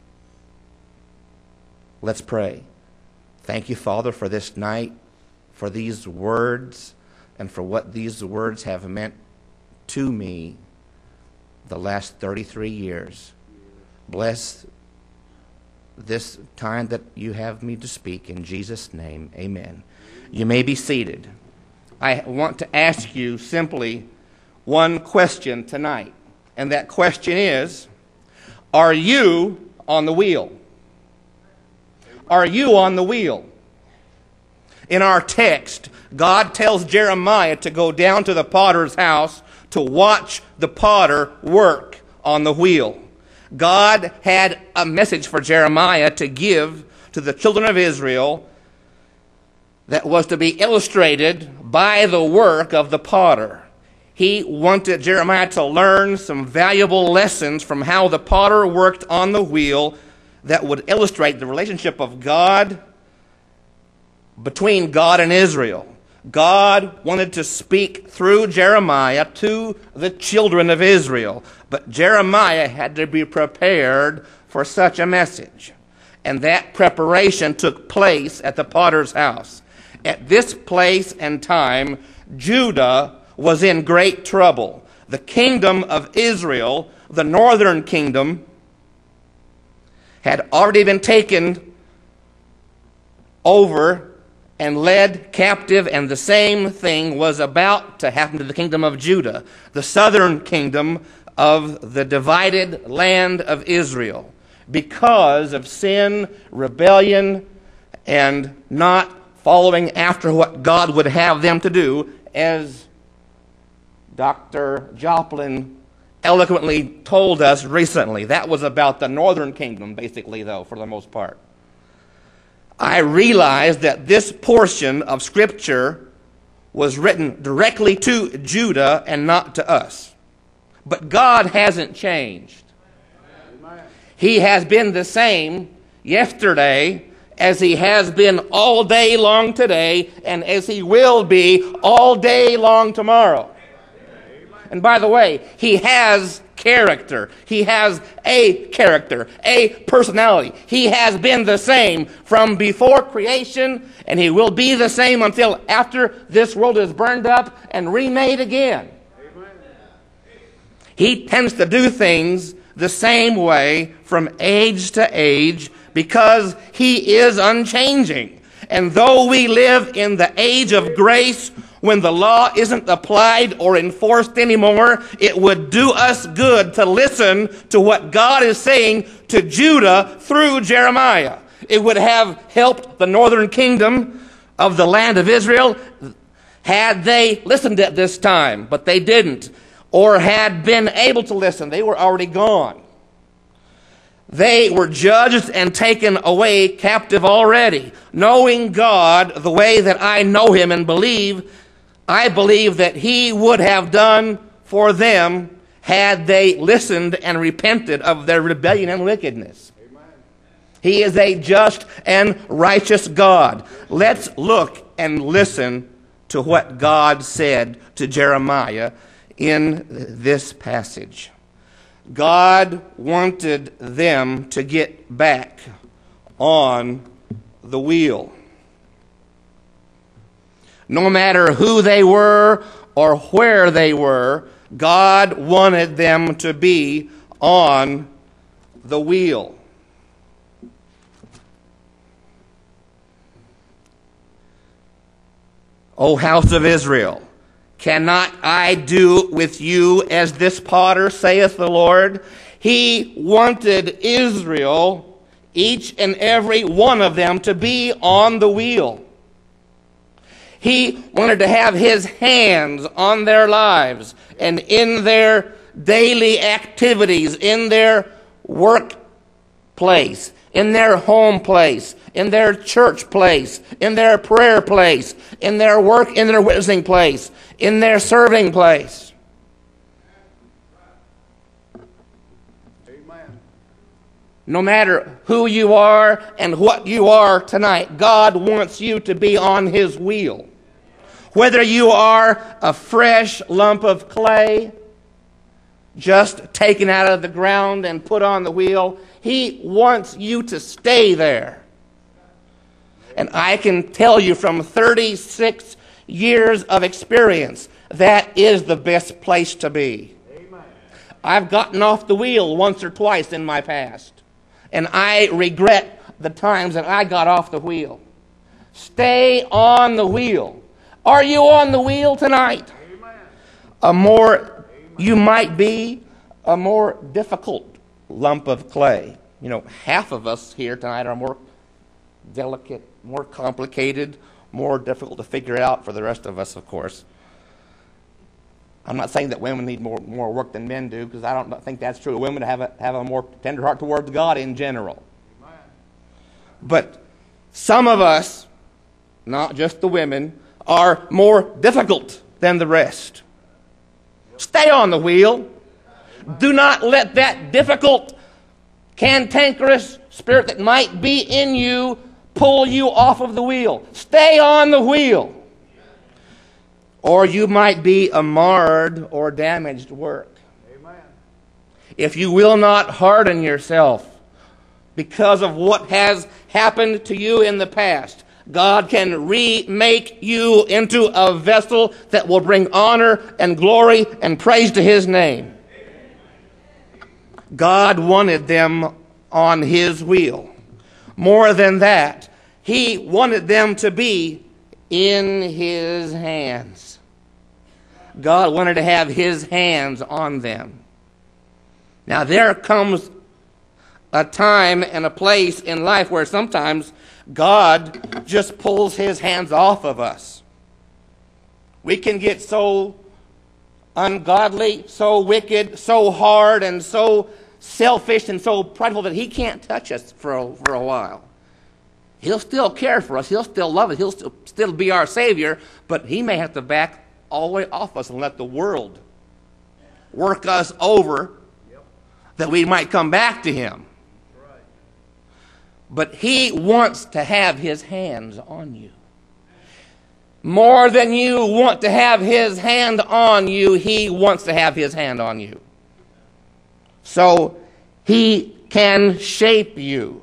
Let's pray. Thank you, Father, for this night, for these words, and for what these words have meant to me the last thirty-three years. Bless this time that you have me to speak. In Jesus' name, amen. You may be seated. I want to ask you simply one question tonight. And that question is, are you on the wheel? Are you on the wheel? In our text, God tells Jeremiah to go down to the potter's house to watch the potter work on the wheel. God had a message for Jeremiah to give to the children of Israel that was to be illustrated by the work of the potter. He wanted Jeremiah to learn some valuable lessons from how the potter worked on the wheel that would illustrate the relationship of God between God and Israel. God wanted to speak through Jeremiah to the children of Israel, but Jeremiah had to be prepared for such a message. And that preparation took place at the potter's house. At this place and time, Judah was in great trouble. The kingdom of Israel, the northern kingdom, had already been taken over and led captive, and the same thing was about to happen to the kingdom of Judah, the southern kingdom of the divided land of Israel, because of sin, rebellion, and not following after what God would have them to do, as Doctor Joplin eloquently told us recently. That was about the northern kingdom, basically, though, for the most part. I realized that this portion of Scripture was written directly to Judah and not to us. But God hasn't changed. He has been the same yesterday as He has been all day long today, and as He will be all day long tomorrow. And by the way, He has character. He has a character, a personality. He has been the same from before creation, and He will be the same until after this world is burned up and remade again. Amen. He tends to do things the same way from age to age because He is unchanging. And though we live in the age of grace, when the law isn't applied or enforced anymore, it would do us good to listen to what God is saying to Judah through Jeremiah. It would have helped the northern kingdom of the land of Israel had they listened at this time, but they didn't, or had been able to listen. They were already gone. They were judged and taken away captive already. Knowing God the way that I know Him and believe, I believe that he would have done for them had they listened and repented of their rebellion and wickedness. Amen. He is a just and righteous God. Let's look and listen to what God said to Jeremiah in this passage. God wanted them to get back on the wheel. No matter who they were or where they were, God wanted them to be on the wheel. O house of Israel, cannot I do with you as this potter, saith the Lord? He wanted Israel, each and every one of them, to be on the wheel. He wanted to have his hands on their lives and in their daily activities, in their workplace, in their home place, in their church place, in their prayer place, in their work, in their witnessing place, in their serving place. Amen. No matter who you are and what you are tonight, God wants you to be on his wheel. Whether you are a fresh lump of clay, just taken out of the ground and put on the wheel, he wants you to stay there. And I can tell you from thirty-six years of experience, that is the best place to be. Amen. I've gotten off the wheel once or twice in my past, and I regret the times that I got off the wheel. Stay on the wheel. Are you on the wheel tonight? Amen. A more, Amen. You might be a more difficult lump of clay. You know, half of us here tonight are more delicate, more complicated, more difficult to figure out for the rest of us, of course. I'm not saying that women need more, more work than men do, because I don't think that's true. Women have a, have a more tender heart towards God in general. Amen. But some of us, not just the women, are more difficult than the rest. Stay on the wheel. Do not let that difficult, cantankerous spirit that might be in you pull you off of the wheel. Stay on the wheel. Or you might be a marred or damaged work. Amen. If you will not harden yourself because of what has happened to you in the past, God can remake you into a vessel that will bring honor and glory and praise to his name. God wanted them on his wheel. More than that, he wanted them to be in his hands. God wanted to have his hands on them. Now there comes a time and a place in life where sometimes God just pulls his hands off of us. We can get so ungodly, so wicked, so hard, and so selfish and so prideful that he can't touch us for a, for a while. He'll still care for us. He'll still love us. He'll still, still be our Savior, but he may have to back all the way off us and let the world work us over that we might come back to him. But he wants to have his hands on you. More than you want to have his hand on you, he wants to have his hand on you. So he can shape you.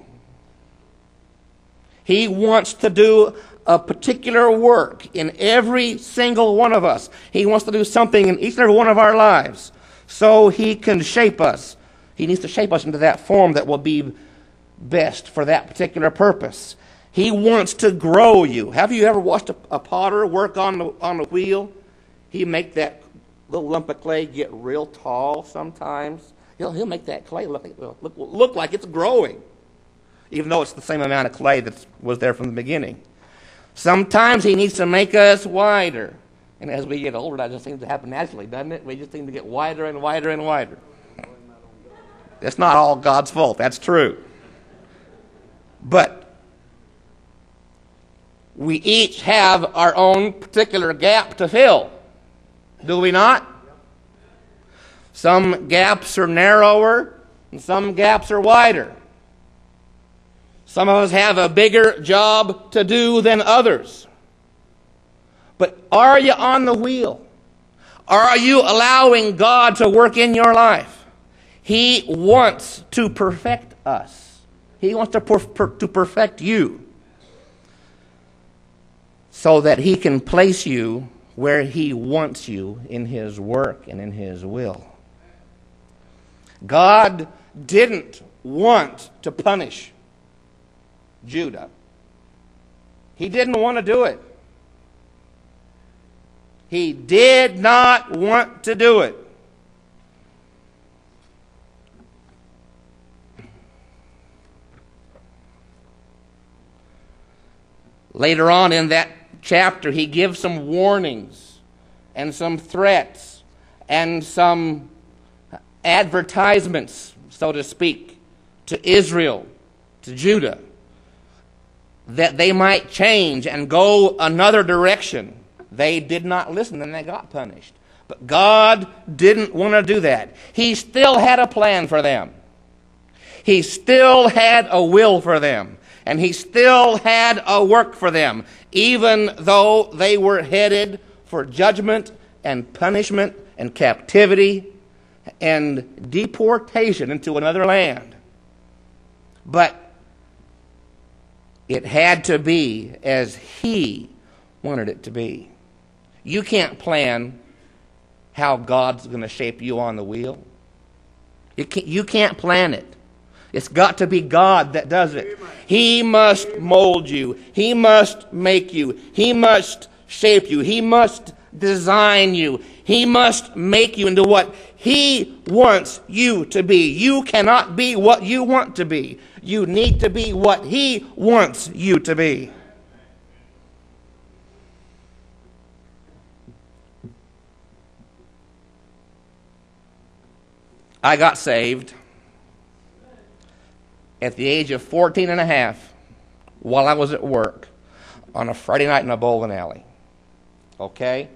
He wants to do a particular work in every single one of us. He wants to do something in each and every one of our lives so he can shape us. He needs to shape us into that form that will be best for that particular purpose. He wants to grow you. Have you ever watched a, a potter work on the, on the wheel? He make that little lump of clay get real tall sometimes. He'll, he'll make that clay look, look, look like it's growing, even though it's the same amount of clay that was there from the beginning. Sometimes he needs to make us wider. And as we get older, that just seems to happen naturally, doesn't it? We just seem to get wider and wider and wider. It's not all God's fault. That's true. But we each have our own particular gap to fill. Do we not? Some gaps are narrower and some gaps are wider. Some of us have a bigger job to do than others. But are you on the wheel? Are you allowing God to work in your life? He wants to perfect us. He wants to, per- per- to perfect you so that He can place you where He wants you in His work and in His will. God didn't want to punish Judah. He didn't want to do it. He did not want to do it. Later on in that chapter, he gives some warnings and some threats and some advertisements, so to speak, to Israel, to Judah, that they might change and go another direction. They did not listen and they got punished. But God didn't want to do that. He still had a plan for them. He still had a will for them. And He still had a work for them, even though they were headed for judgment and punishment and captivity and deportation into another land. But it had to be as He wanted it to be. You can't plan how God's going to shape you on the wheel. You can't, you can't plan it. It's got to be God that does it. He must mold you. He must make you. He must shape you. He must design you. He must make you into what He wants you to be. You cannot be what you want to be. You need to be what He wants you to be. I got saved at the age of fourteen and a half while I was at work on a Friday night in a bowling alley. Okay?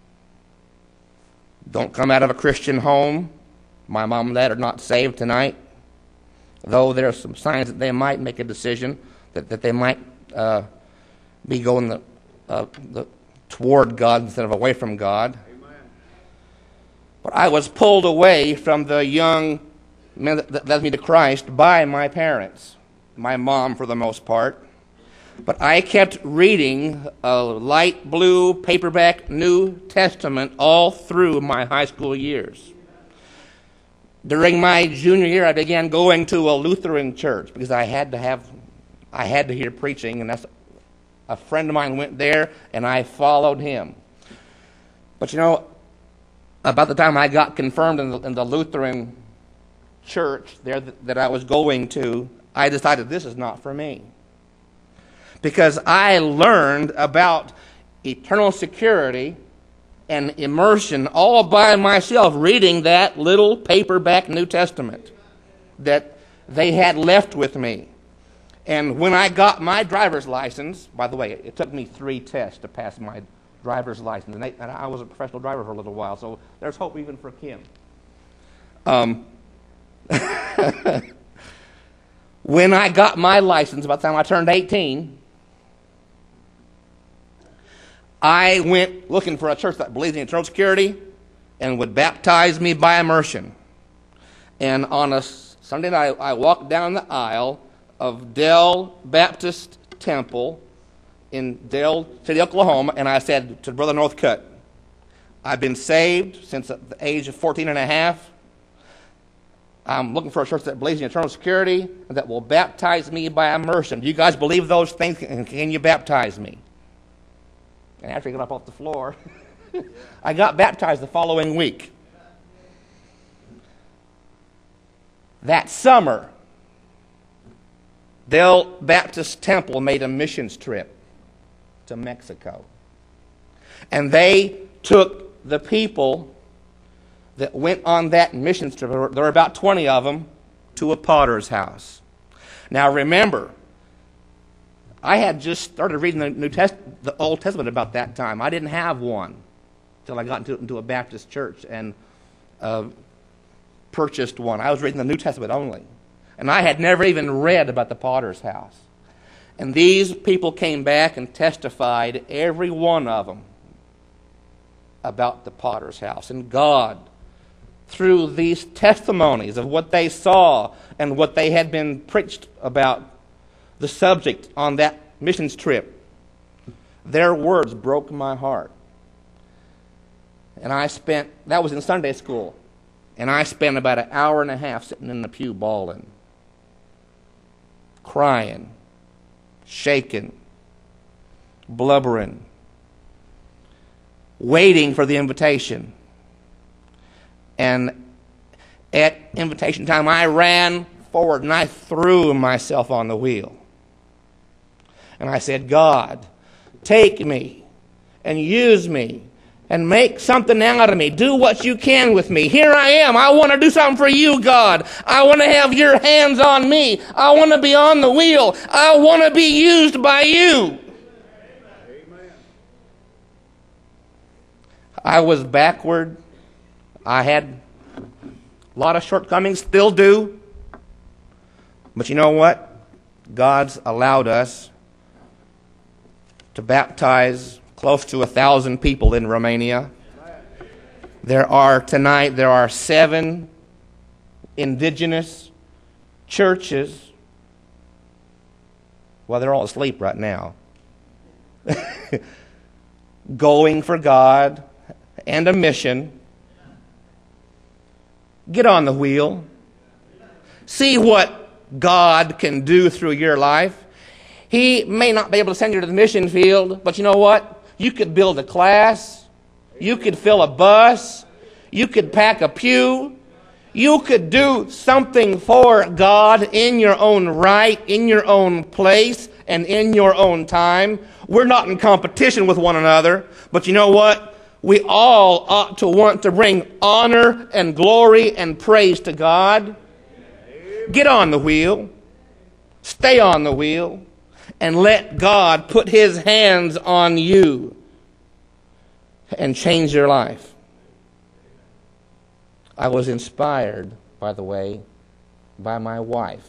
Don't come out of a Christian home. My mom and dad are not saved tonight, though there are some signs that they might make a decision, that, that they might uh, be going the, uh, the, toward God instead of away from God. Amen. But I was pulled away from the young men that, that led me to Christ by my parents, my mom for the most part. But I kept reading a light blue paperback New Testament all through my high school years. During my junior year, I began going to a Lutheran church because I had to have, I had to hear preaching, and that's a friend of mine went there, and I followed him. But you know, about the time I got confirmed in the, in the Lutheran church there that, that I was going to, I decided this is not for me. Because I learned about eternal security and immersion all by myself reading that little paperback New Testament that they had left with me. And when I got my driver's license, by the way, it took me three tests to pass my driver's license. And, they, and I was a professional driver for a little while, so there's hope even for Kim. Um, when I got my license, about the time I turned eighteen, I went looking for a church that believed in eternal security and would baptize me by immersion. And on a Sunday night, I walked down the aisle of Dell Baptist Temple in Dell City, Oklahoma, and I said to Brother Northcutt, I've been saved since the age of fourteen and a half. I'm looking for a church that believes in eternal security and that will baptize me by immersion. Do you guys believe those things? Can you baptize me? And after I got up off the floor, I got baptized the following week. That summer, Dell Baptist Temple made a missions trip to Mexico. And they took the people that went on that missions trip, there were about twenty of them, to a potter's house. Now remember, I had just started reading the New Test, the Old Testament about that time. I didn't have one until I got into, into a Baptist church and uh, purchased one. I was reading the New Testament only. And I had never even read about the potter's house. And these people came back and testified, every one of them, about the potter's house. And God, through these testimonies of what they saw and what they had been preached about the subject on that missions trip, their words broke my heart. And I spent, that was in Sunday school, and I spent about an hour and a half sitting in the pew bawling, crying, shaking, blubbering, waiting for the invitation. And at invitation time, I ran forward and I threw myself on the wheel. And I said, God, take me and use me and make something out of me. Do what you can with me. Here I am. I want to do something for you, God. I want to have your hands on me. I want to be on the wheel. I want to be used by you. Amen. I was backward. I had a lot of shortcomings, still do. But you know what? God's allowed us to baptize close to a thousand people in Romania. There are tonight, there are seven indigenous churches. Well, they're all asleep right now. Going for God and a mission. Get on the wheel. See what God can do through your life. He may not be able to send you to the mission field, but you know what? You could build a class. You could fill a bus. You could pack a pew. You could do something for God in your own right, in your own place, and in your own time. We're not in competition with one another, but you know what? We all ought to want to bring honor and glory and praise to God. Get on the wheel. Stay on the wheel. And let God put His hands on you and change your life. I was inspired, by the way, by my wife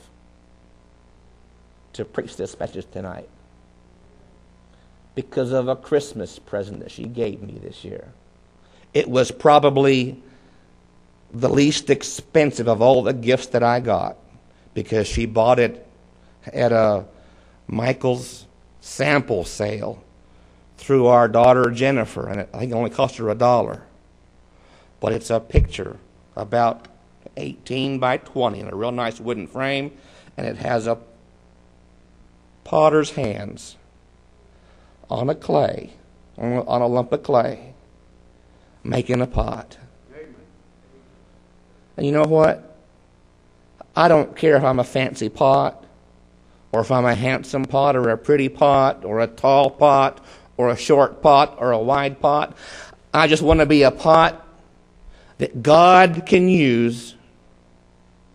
to preach this message tonight because of a Christmas present that she gave me this year. It was probably the least expensive of all the gifts that I got because she bought it at a Michael's sample sale through our daughter Jennifer, and it, I think it only cost her a dollar. But it's a picture about eighteen by twenty in a real nice wooden frame, and it has a potter's hands on a clay, on a, on a lump of clay, making a pot. Amen. And you know what? I don't care if I'm a fancy pot, or if I'm a handsome pot, or a pretty pot, or a tall pot, or a short pot, or a wide pot. I just want to be a pot that God can use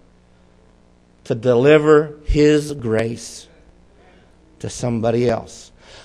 to deliver His grace to somebody else.